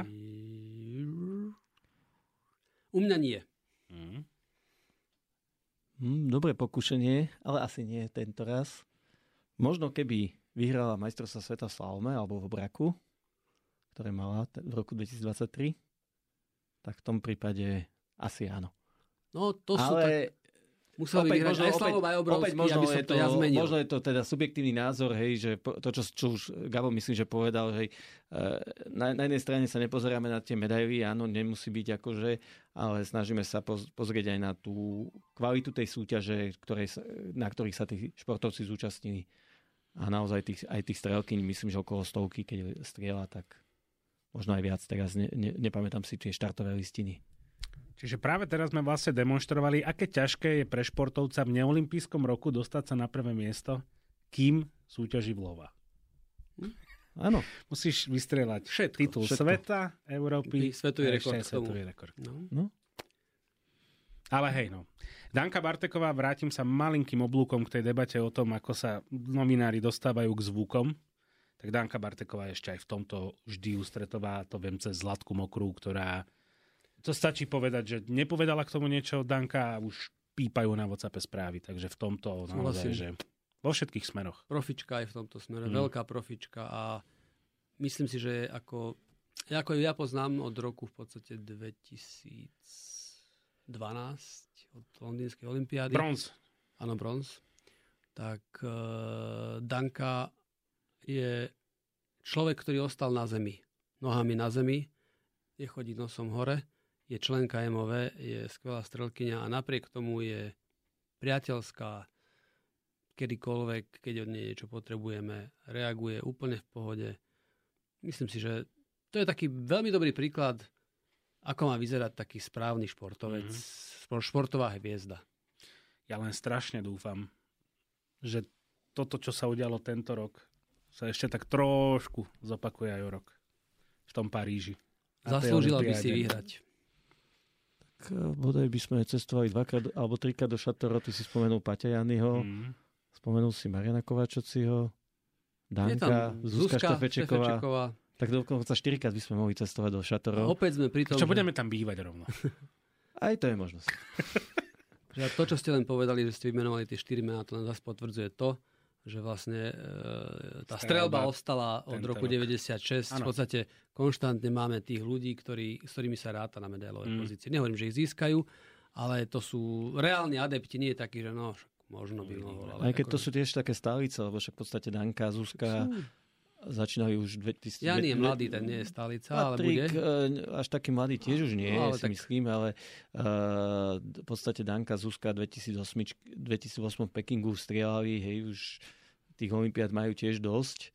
U mňa nie. Dobré pokúšanie, ale asi nie tento raz. Možno keby vyhrala majstrovstvá sveta v slalome alebo v braku, ktoré mala v roku 2023, tak v tom prípade asi áno. No to sú tak... Musel by vyhrať aj slalom, aj obrovský, aby som to ja zmenil. Možno je to teda subjektívny názor, že to, čo už Gabo myslím, že povedal, že na jednej strane sa nepozeráme na tie medaily, áno, nemusí byť akože, ale snažíme sa pozrieť aj na tú kvalitu tej súťaže, na ktorých sa tí športovci zúčastnili. A naozaj aj tých strelkyň, myslím, že okolo 100, keď strieľa, tak možno aj viac. Teraz nepamätám si tie štartové listiny. Čiže práve teraz sme vlastne demonštrovali, aké ťažké je pre športovca v neolympijskom roku dostať sa na prvé miesto, kým súťaží vlhova. Áno. Musíš vystrieľať titul sveta, Európy, svetový rekord. No. Ale hej, no. Danka Barteková, vrátim sa malinkým oblúkom k tej debate o tom, ako sa novinári dostávajú k zvukom. Tak Danka Barteková ešte aj v tomto vždy ústretová, to viem cez Zlatku Mokrú, ktorá... To stačí povedať, že nepovedala k tomu niečo Danka a už pípajú na WhatsAppe správy. Takže v tomto naozaj, že vo všetkých smeroch. Profička aj v tomto smere. Veľká profička a myslím si, že ako ja poznám od roku v podstate 2012 od londýnskej olympiády. Bronz. Áno, bronz. Tak Danka je človek, ktorý ostal na zemi. Nohami na zemi. Nechodí nosom hore. Je členka MOV, je skvelá strelkyňa a napriek tomu je priateľská, kedykoľvek, keď od nej niečo potrebujeme, reaguje úplne v pohode. Myslím si, že to je taký veľmi dobrý príklad, ako má vyzerať taký správny športovec, športová hviezda. Ja len strašne dúfam, že toto, čo sa udialo tento rok, sa ešte tak trošku zopakuje aj o rok v tom Paríži. Zaslúžila by si vyhrať. Tak bodaj by sme cestovali 2 alebo 3-krát do Šatoro. Ty si spomenul Paťa Janyho, spomenul si Mariana Kovačociho, Danka, Zuzka Štefečeková. Tak dokonca 4-krát by sme mohli cestovať do Šatoro. Opäť sme pri tom, čo budeme tam bývať rovno. Aj to je možnosť. To, čo ste len povedali, že ste vymenovali tie 4 mená, to len zase potvrdzuje to, že vlastne tá streľba ostala od roku 96. V podstate konštantne máme tých ľudí, s ktorými sa ráta na medailovej pozícii. Nehovorím, že ich získajú, ale to sú reálni adepti, nie takí, že možno by mohol. Aj keď to sú tiež také stálice, lebo však v podstate Danka, Zuzka začínali už 2000. Jan je mladý, ten nie je stálica, ale bude. Až taký mladý tiež už nie je, si myslím, ale v podstate Danka, Zuzka 2008 v Pekingu strieľali, hej, už tých olympiád majú tiež dosť.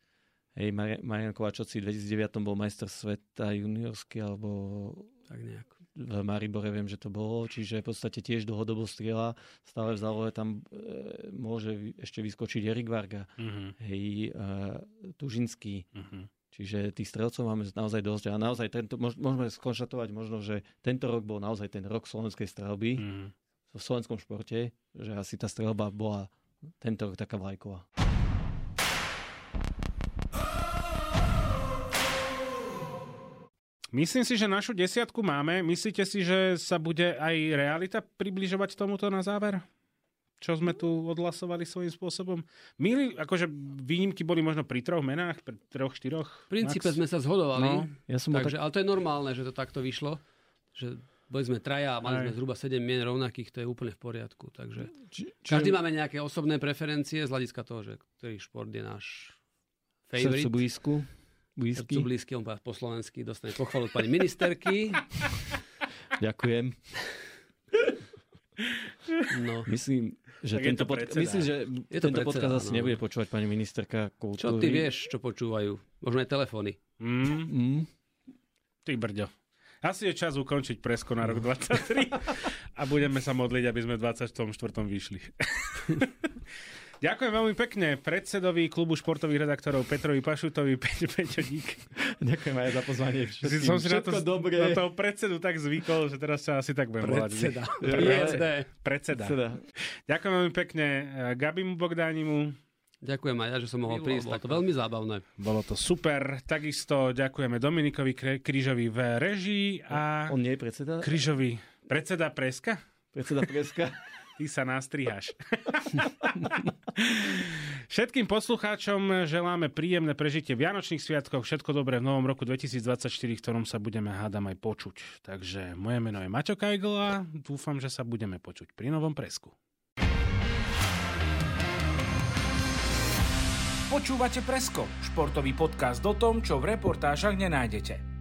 Hej, Marian Kovačovci v 2009 bol majster sveta juniorský, alebo Tak nejak. v Maribore viem, že to bolo, čiže v podstate tiež dlhodobo strieľa, stále v zálohe tam môže ešte vyskočiť Erik Varga, hej, Tužinský. Čiže tých strelcov máme naozaj dosť a naozaj môžeme skonštatovať možno, že tento rok bol naozaj ten rok slovenskej strelby v slovenskom športe, že asi tá strelba bola tento rok taká vlajková. Myslím si, že našu 10 máme. Myslíte si, že sa bude aj realita približovať tomuto na záver? Čo sme tu odhlasovali svojím spôsobom? Akože výnimky boli možno pri 3 menách, pri 3, 4. V princípe sme sa zhodovali, No. ale to je normálne, že to takto vyšlo. Že boli sme traja a mali sme zhruba 7 mien rovnakých, to je úplne v poriadku. Takže každý máme nejaké osobné preferencie z hľadiska toho, že ktorý šport je náš favorite. Blízky. Blízky, on po slovensky dostane pochvalu od pani ministerky. Ďakujem. No. Myslím, že Tak tento podcast asi nebude počúvať pani ministerka kultúry. Čo ty vieš, čo počúvajú? Možno aj telefóny. Ty brďo. Asi je čas ukončiť Presko na rok 23 a budeme sa modliť, aby sme v 24. vyšli. Ďakujem veľmi pekne predsedovi klubu športových redaktorov Petrovi Pašutovi. Peťo, dík. Ďakujem aj za pozvanie všetkým. Som si na toho predsedu tak zvykol, že teraz sa asi tak budem volať. Predseda. Ďakujem veľmi pekne Gabimu Bogdánimu. Ďakujem aj ja, že som mohol prísť. Bolo to veľmi zábavné. Bolo to super. Takisto ďakujeme Dominikovi Kryžovi v režii a... On nie je predseda? Kryžovi. Predseda Preska? Predseda Preska. Ty sa nastriháš. Všetkým poslucháčom želáme príjemné prežitie Vianočných sviatkov, všetko dobré v novom roku 2024, v ktorom sa budeme hádam aj počuť. Takže moje meno je Maťo Kajgl a dúfam, že sa budeme počuť pri novom Presku. Počúvate Presko, športový podcast o tom, čo v reportážach nenájdete.